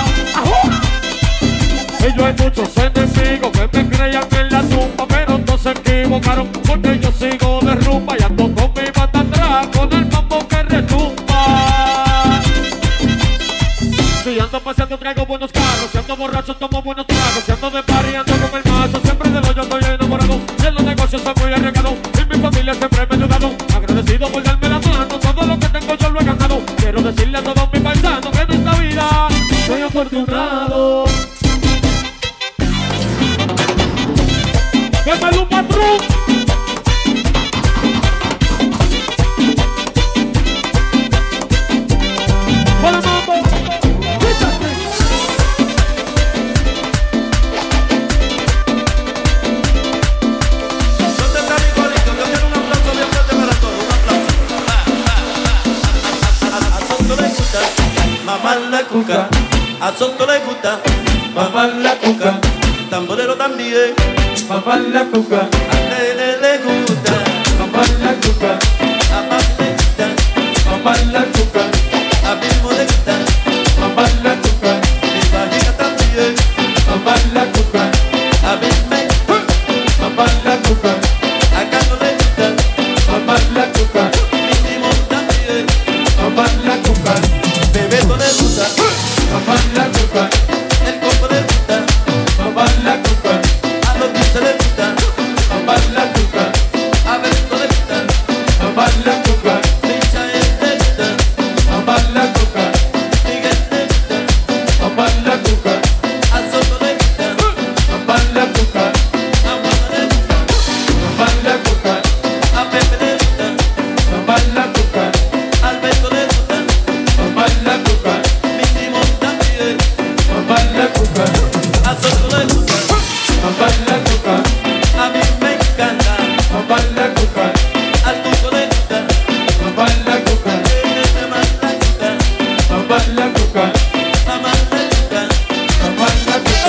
Y yo hay muchos enemigos que me creían en la tumba, pero no se equivocaron, porque yo sigo de rumba y ando con mi bata atrás, con el mambo que retumba. Si ando paseando traigo buenos carros, si ando borracho tomo buenos tragos, si ando de party ando con el macho, siempre de lo yo estoy enamorado, y en afortunado. ¡Que me un patrón! Mamá la cuca, a Soto le gusta, mamá la cuca, tamborero también, mamá la cuca, a Nene le gusta, mamá la cuca, a mamá le gusta, mamá la cuca, a Mismo le gusta, mamá la cuca, mi vagina también, mamá la cuca, a mí me gusta, mamá la cuca, a Carlos le gusta, mamá la cuca, mi Mismo también, mamá la cuca. Bebeto le gusta, mamá la cuca. El coco le gusta, mamá la cuca. A los dulces le gusta, mamá la cuca. A Berto le gusta, mamá la cuca. Michael le gusta, mamá la cuca. Miguel le gusta, mamá la cuca. A Soto le gusta, mamá la cuca. A Juana le gusta, mamá la cuca. A Pepe le gusta, mamá la cuca. A Alberto le gusta, mamá la cuca, mi primo también, mamá la cuca, a Soto le gusta, mamá la cuca, a mí me encanta, mamá la cuca, al Tuco le gusta, mamá la cuca, mamá la cuca, mamá la cuca, mamá la cuca, mamá la cuca.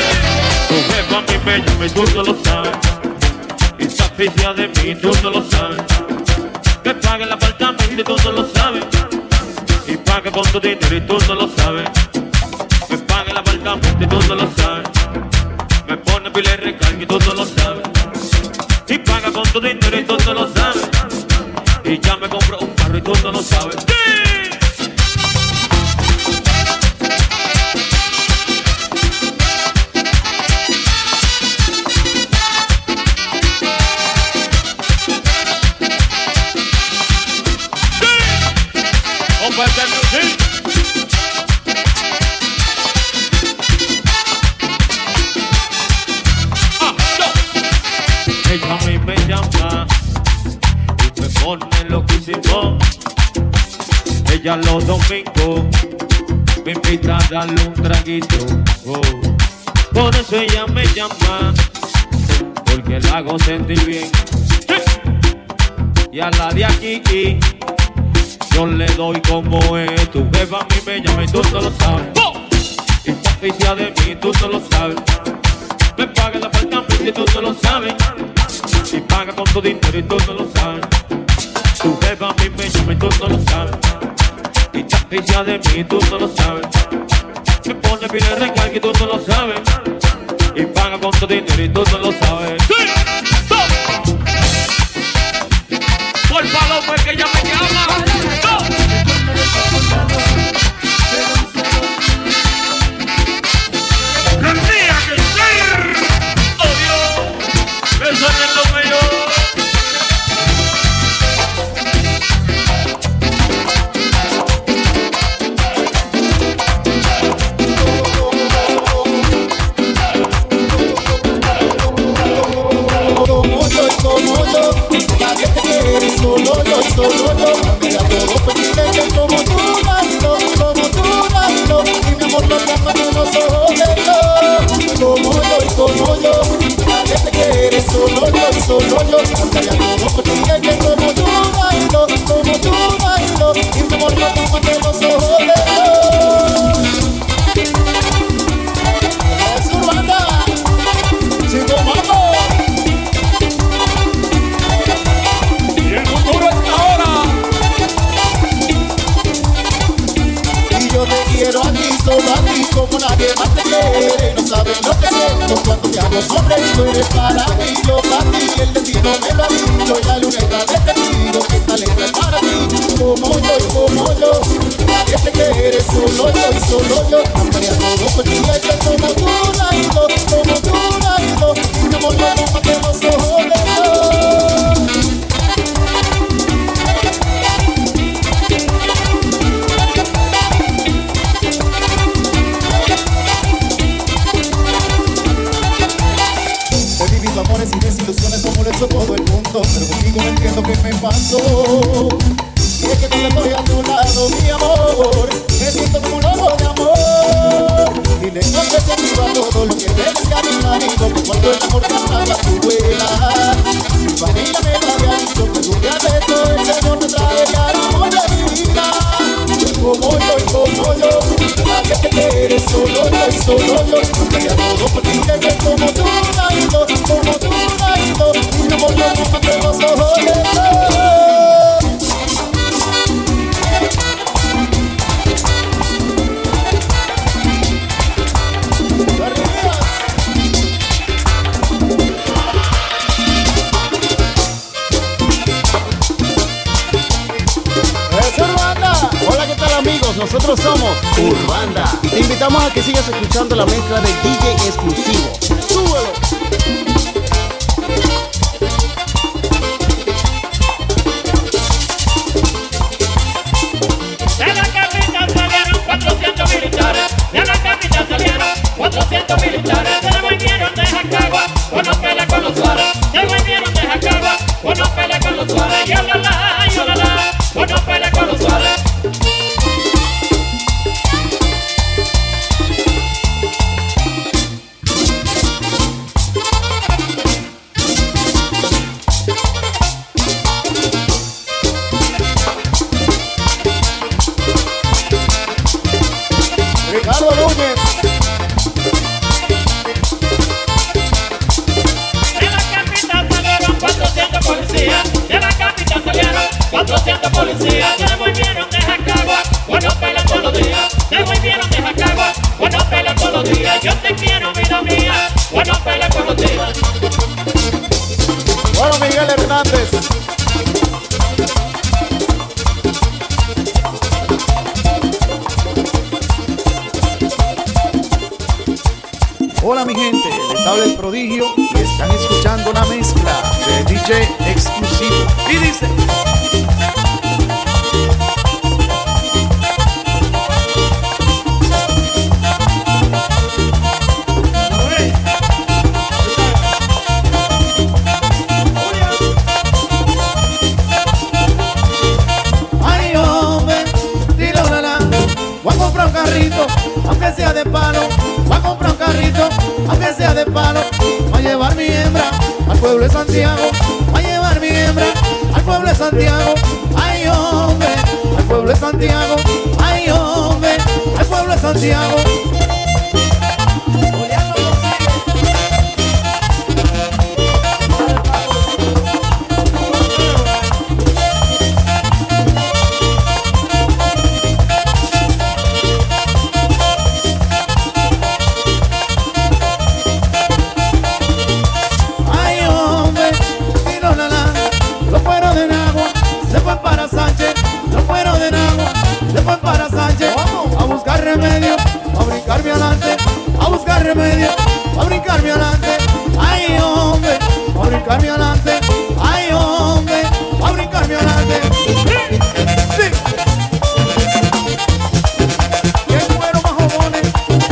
Tu jefa a mí me llama y tú no lo sabes, y se aficia de mí, tú no lo sabes, que pague el apartamento y tú no lo sabes. Y paga con tu dinero y tú no lo sabes. Me paga el apartamento y tú no lo sabes. Me pone pila de recarga y tú no lo sabes. Y paga con tu dinero y tú no lo sabes. Y ya me compro un carro y tú no lo sabes. ¡Sí! Ella a mí me llama y me pone loquísimo. Ella los domingos me invita a darle un traguito. Oh. Por eso ella me llama, porque la hago sentir bien. Y a la de aquí yo le doy como es. Tu jefa a mí me llama y tú no lo sabes. Y tu oficia de mí tú no lo sabes. Me paga el apartamento y tú no lo sabes. Y paga con tu dinero y tú no lo sabes. Tu jefa a mí me llama y tú no lo sabes. Y tu oficia de mí tú no lo sabes. Me pone pila de recarga y tú no lo sabes. Y paga con tu dinero y tú no lo sabes. ¡Sí! ¡Stop! Por favor, que ella me llama. Tendría que ser obvio. Eso es lo mejor. Como yo y como yo, nadie te quiere, solo yo y solo yo. Mira todo pedirle que como tú, bailo, como tú, bailo. Y mi amor no llama de los ojos de Dios. Como yo y como yo, nadie te quiere, solo yo y solo yo. Mira todo pedirle que como tú, bailo, como tú, bailo. Y mi amor no llama de los ojos de Dios. Es urbana, chico mambo. Quiero a ti, solo a ti, como nadie más te quiere. No sabes lo que siento cuando te hago sobre. Tú eres para mí, yo para ti. El destino me lo ha dicho y la luneta de testigo que esta letra es para ti. Como yo y como yo, nadie te quiere, solo yo y solo yo. Amaría todo por ti, y que como tú, bailo, como tú, bailo. Y mi amor no nos mate los ojos de Dios. todo el mundo, pero contigo no entiendo qué me pasó. Y es que cuando estoy a tu lado, mi amor, me siento como un lobo de amor. Y le confesé a todo lo que me decía mi marido, que cuando el amor cantaba tu vuela. Mi familia me lo había dicho, que tú me haces todo, el Señor me traería el amor de mi vida. Como yo y como yo, la que te eres solo yo y solo yo. Porque ya todo por ti que es como tú, Naito, como tú, Naito. Y no volvemos a que los ojos de todo. Amigos, nosotros somos Urbanda y te invitamos a que sigas escuchando la mezcla de D J exclusivo. ¡Súbelo! De la capital salieron cuatrocientos militares, de la capital salieron cuatrocientos militares. Se devolvieron de Jacagua, con los peleas con los Suárez. Se devolvieron de Jacagua, con los peleas con los Suárez. Y olala, y olala, con los peleas con los Suárez. Ricardo Núñez. De la capital salieron cuatrocientos policías, de la capital salieron cuatrocientos policías. Se devolvieron de Jacagua, cuando pelean todos los días. Se devolvieron de Jacagua, cuando pelean todos los días. Yo te quiero, vida mía, cuando pelean con los días. Bueno, Miguel Hernández. Hola mi gente, les habla el Prodigio y están escuchando una mezcla de D J exclusivo. Y dice... Ay hombre, dile una la, voy a comprar un carrito, aunque sea de palo. Va a comprar un carrito, aunque sea de palo. Va a llevar mi hembra al pueblo de Santiago. Va a llevar mi hembra al pueblo de Santiago. Ay hombre, al pueblo de Santiago. Ay hombre, al pueblo de Santiago. Remedio, a brincarme adelante, a buscar remedio, a brincarme adelante. Ay hombre, a brincarme adelante. Ay hombre, a brincarme adelante. Sí. ¿Qué fueron más jomones?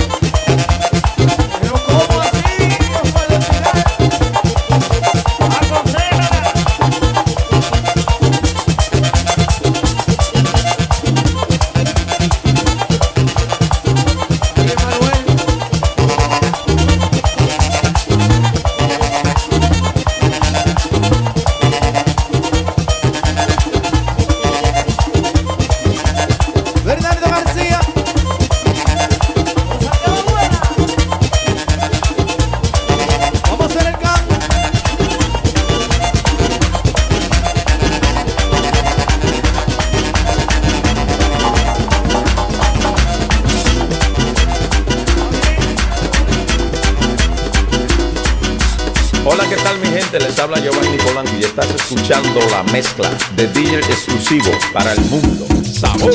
Pero ¿cómo así? ¿No puedo tirar? ¡Aconsélala! Hola, ¿qué tal mi gente? Les habla Giovanni Polanco y estás escuchando la mezcla de D J exclusivo para el mundo. ¡Sabor!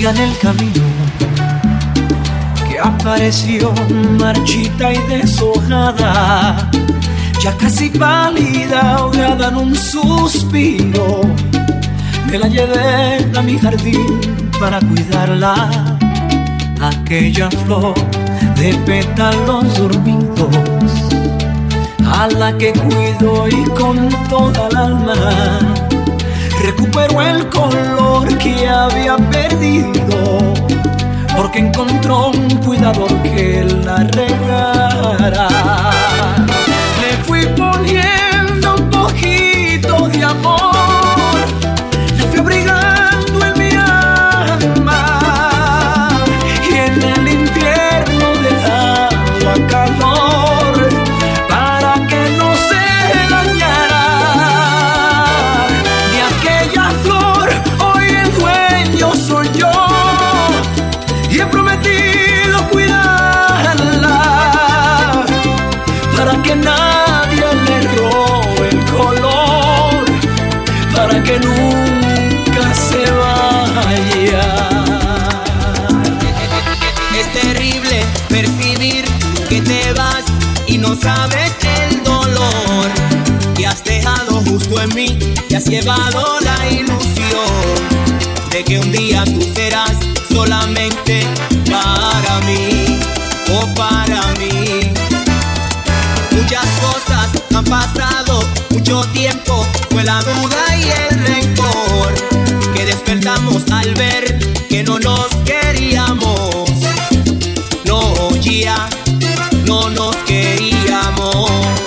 amiga en el camino que apareció marchita y deshojada, ya casi pálida, ahogada en un suspiro. Me la llevé a mi jardín para cuidarla, aquella flor de pétalos dormidos, a la que cuido y con toda el alma recuperó el color que había perdido, porque encontró un cuidador que la regara. Le fui poniendo un poquito de amor, le fui abrigando en mi alma, y en el invierno le daba calor para que no se dañara. De aquella flor hoy el dueño soy yo, y he prometido cuidarla para que nadie le robe el color, para que nunca se vaya. Es terrible percibir que te vas y no sabes el dolor que has dejado justo en mí, y has llevado la ilusión de que un día tú serás solamente para mí, o para mí. Muchas cosas han pasado, mucho tiempo, fue la duda y el rencor que despertamos al ver que no nos queríamos. No, ya, no nos queríamos.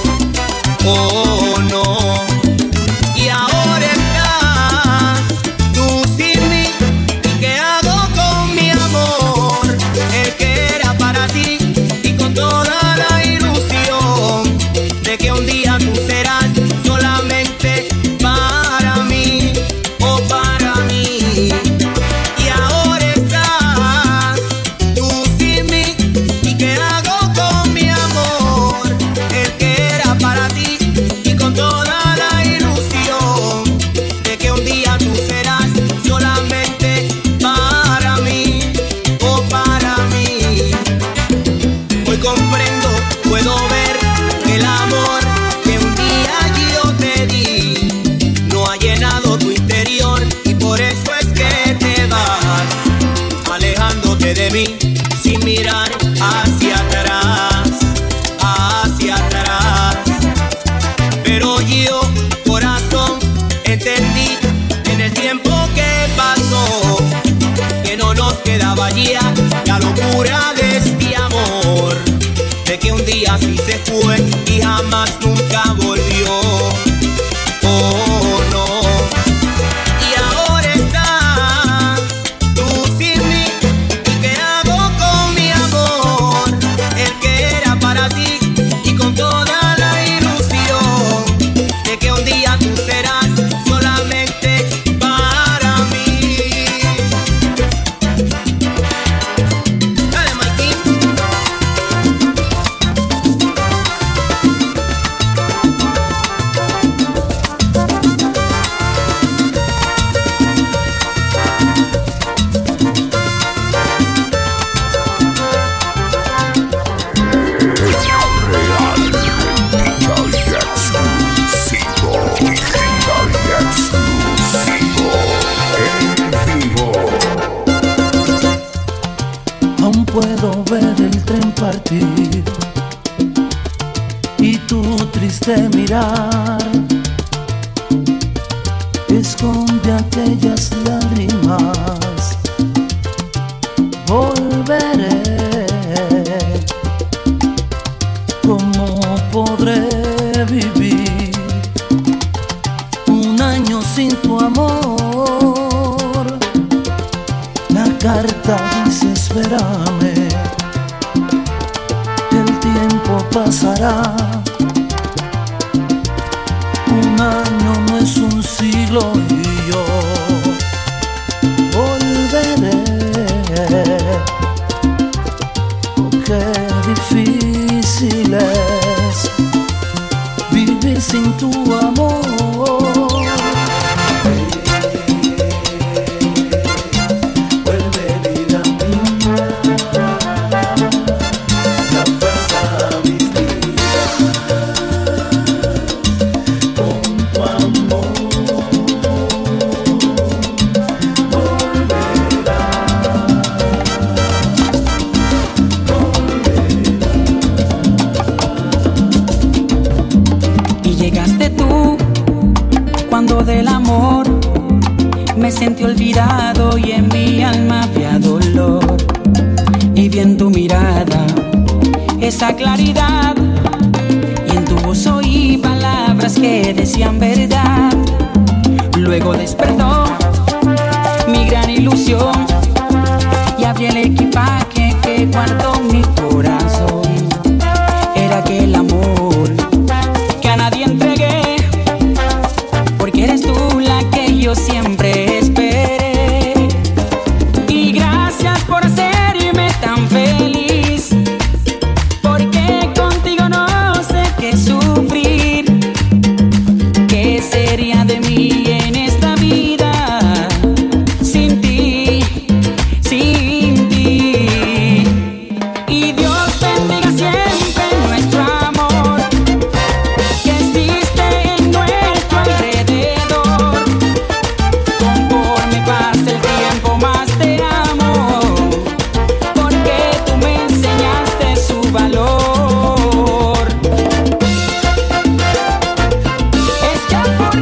Oh, no. Y ahora estás tú sin mí. ¿Y qué hago con mi amor? El que era para ti, y con toda la ilusión de que un día tú serás solamente para mí, o para mí. Y ahora estás tú sin mí. ¿Y qué hago con mi amor? El que era para ti, y con toda la ilusión de que un día tú serás solamente para mí, o para mí. Hoy comprendo, puedo ver que el amor que un día yo te di no ha llenado tu interior, y por eso es que te vas alejándote de mí sin mirar hacia atrás, hacia atrás. Pero yo, corazón, entendí en el tiempo que pasó que no nos quedaba ya la locura de este amor, de que un día sí se fue y jamás nunca volvió. Oh, no. Y ahora estás tú sin mí. ¿Y qué hago con mi amor? El que era para ti, y con toda la ilusión de que un día tú serás solamente para mí. Dale, Martín. Aún puedo ver el tren partir y tu triste mirar esconde aquellas lágrimas. Volveré, ¿cómo podré vivir un año sin tu amor? La carta dice espérame, el tiempo pasará. Un año no es un siglo y yo volveré. Oh, qué difícil es vivir sin tu amor. Vuelve cuidado y en mi alma había dolor. Y vi en tu mirada esa claridad, y en tu voz oí palabras que decían verdad. Luego despertó mi gran ilusión y abrí el equipaje que guardó mi corazón. Era aquel amor que a nadie entregué, porque eres tú la que yo siempre esperé. Y gracias por hacerme tan feliz, porque contigo no sé qué sufrir. ¿Qué sería de mí en esta vida sin ti, sin ti? Y Dios bendiga siempre nuestro amor, que existe en nuestro alrededor. Conforme pasa el tiempo más te amo, porque tú me enseñaste su valor. Es que amor,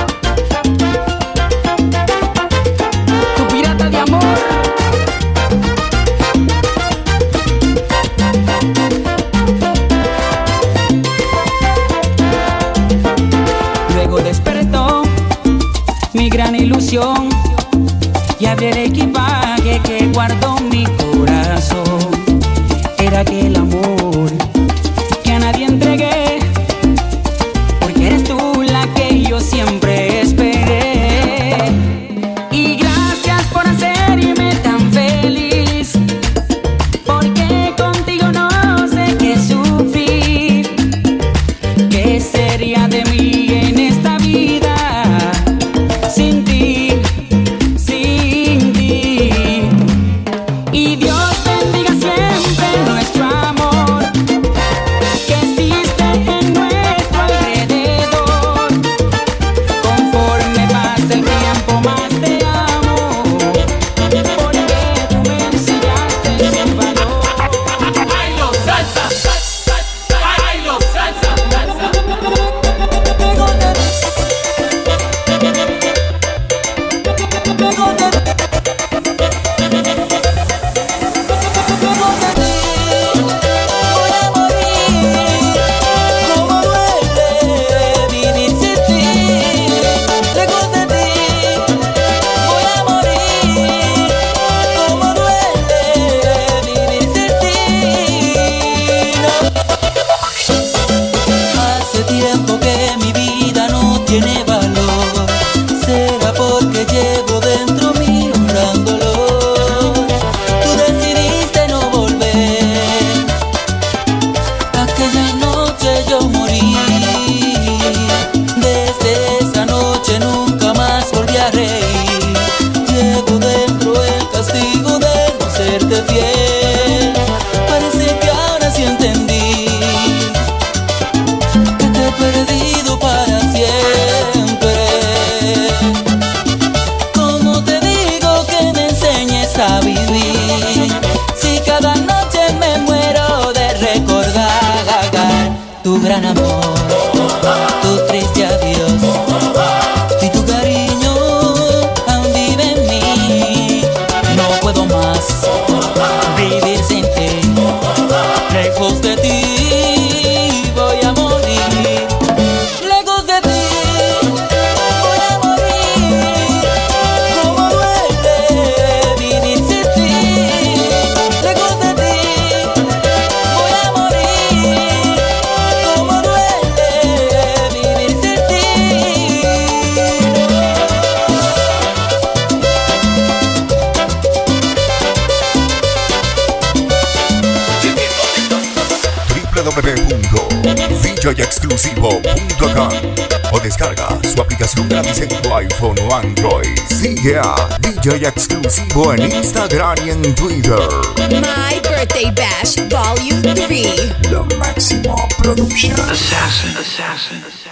tu pirata de amor. Luego despertó mi gran ilusión y abrí el equipaje que guardó mi corazón. Era aquel amor que a nadie entregué, porque eres tú la que yo siempre esperé. Y gracias por hacerme tan feliz, porque contigo no sé qué sufrir. ¿Qué sería de mí en esta vida sin ti, sin ti? Y Dios bendiga siempre nuestro amor, que existe en nuestro alrededor. Conforme pasa el tiempo más te amo, porque tú me enseñaste su valor. Bailo salsa, bailo salsa, Cómo duele vivir sin ti. Lejos de ti voy a morir. Cómo duele vivir sin ti. Hace tiempo que mi vida no tiene valor. Será porque llevo dentro mío un gran dolor. Tú decidiste no volver. Aquella noche yo morí. Desde esa noche nunca más volví a reír. Llevo dentro el castigo de no serte fiel. Parece que ahora sí entendí que te he perdido para siempre. Como te digo que me enseñes a vivir, si cada noche me muero de recordar tu gran amor, tu triste adiós y tu cariño aún vive en mí. No puedo más vivir sin ti. Lejos de ti voy a morir. Lejos de ti voy a morir. Cómo duele vivir sin ti. Lejos de ti voy a morir. Cómo duele vivir sin ti. w w w punto d j exclusivo punto com o descarga su aplicación gratis en tu iPhone o Android. Sigue a D J Exclusivo en Instagram y en Twitter. My Birthday Bash Volume three. Lo Máximo Production. Assassin, assassin, assassin.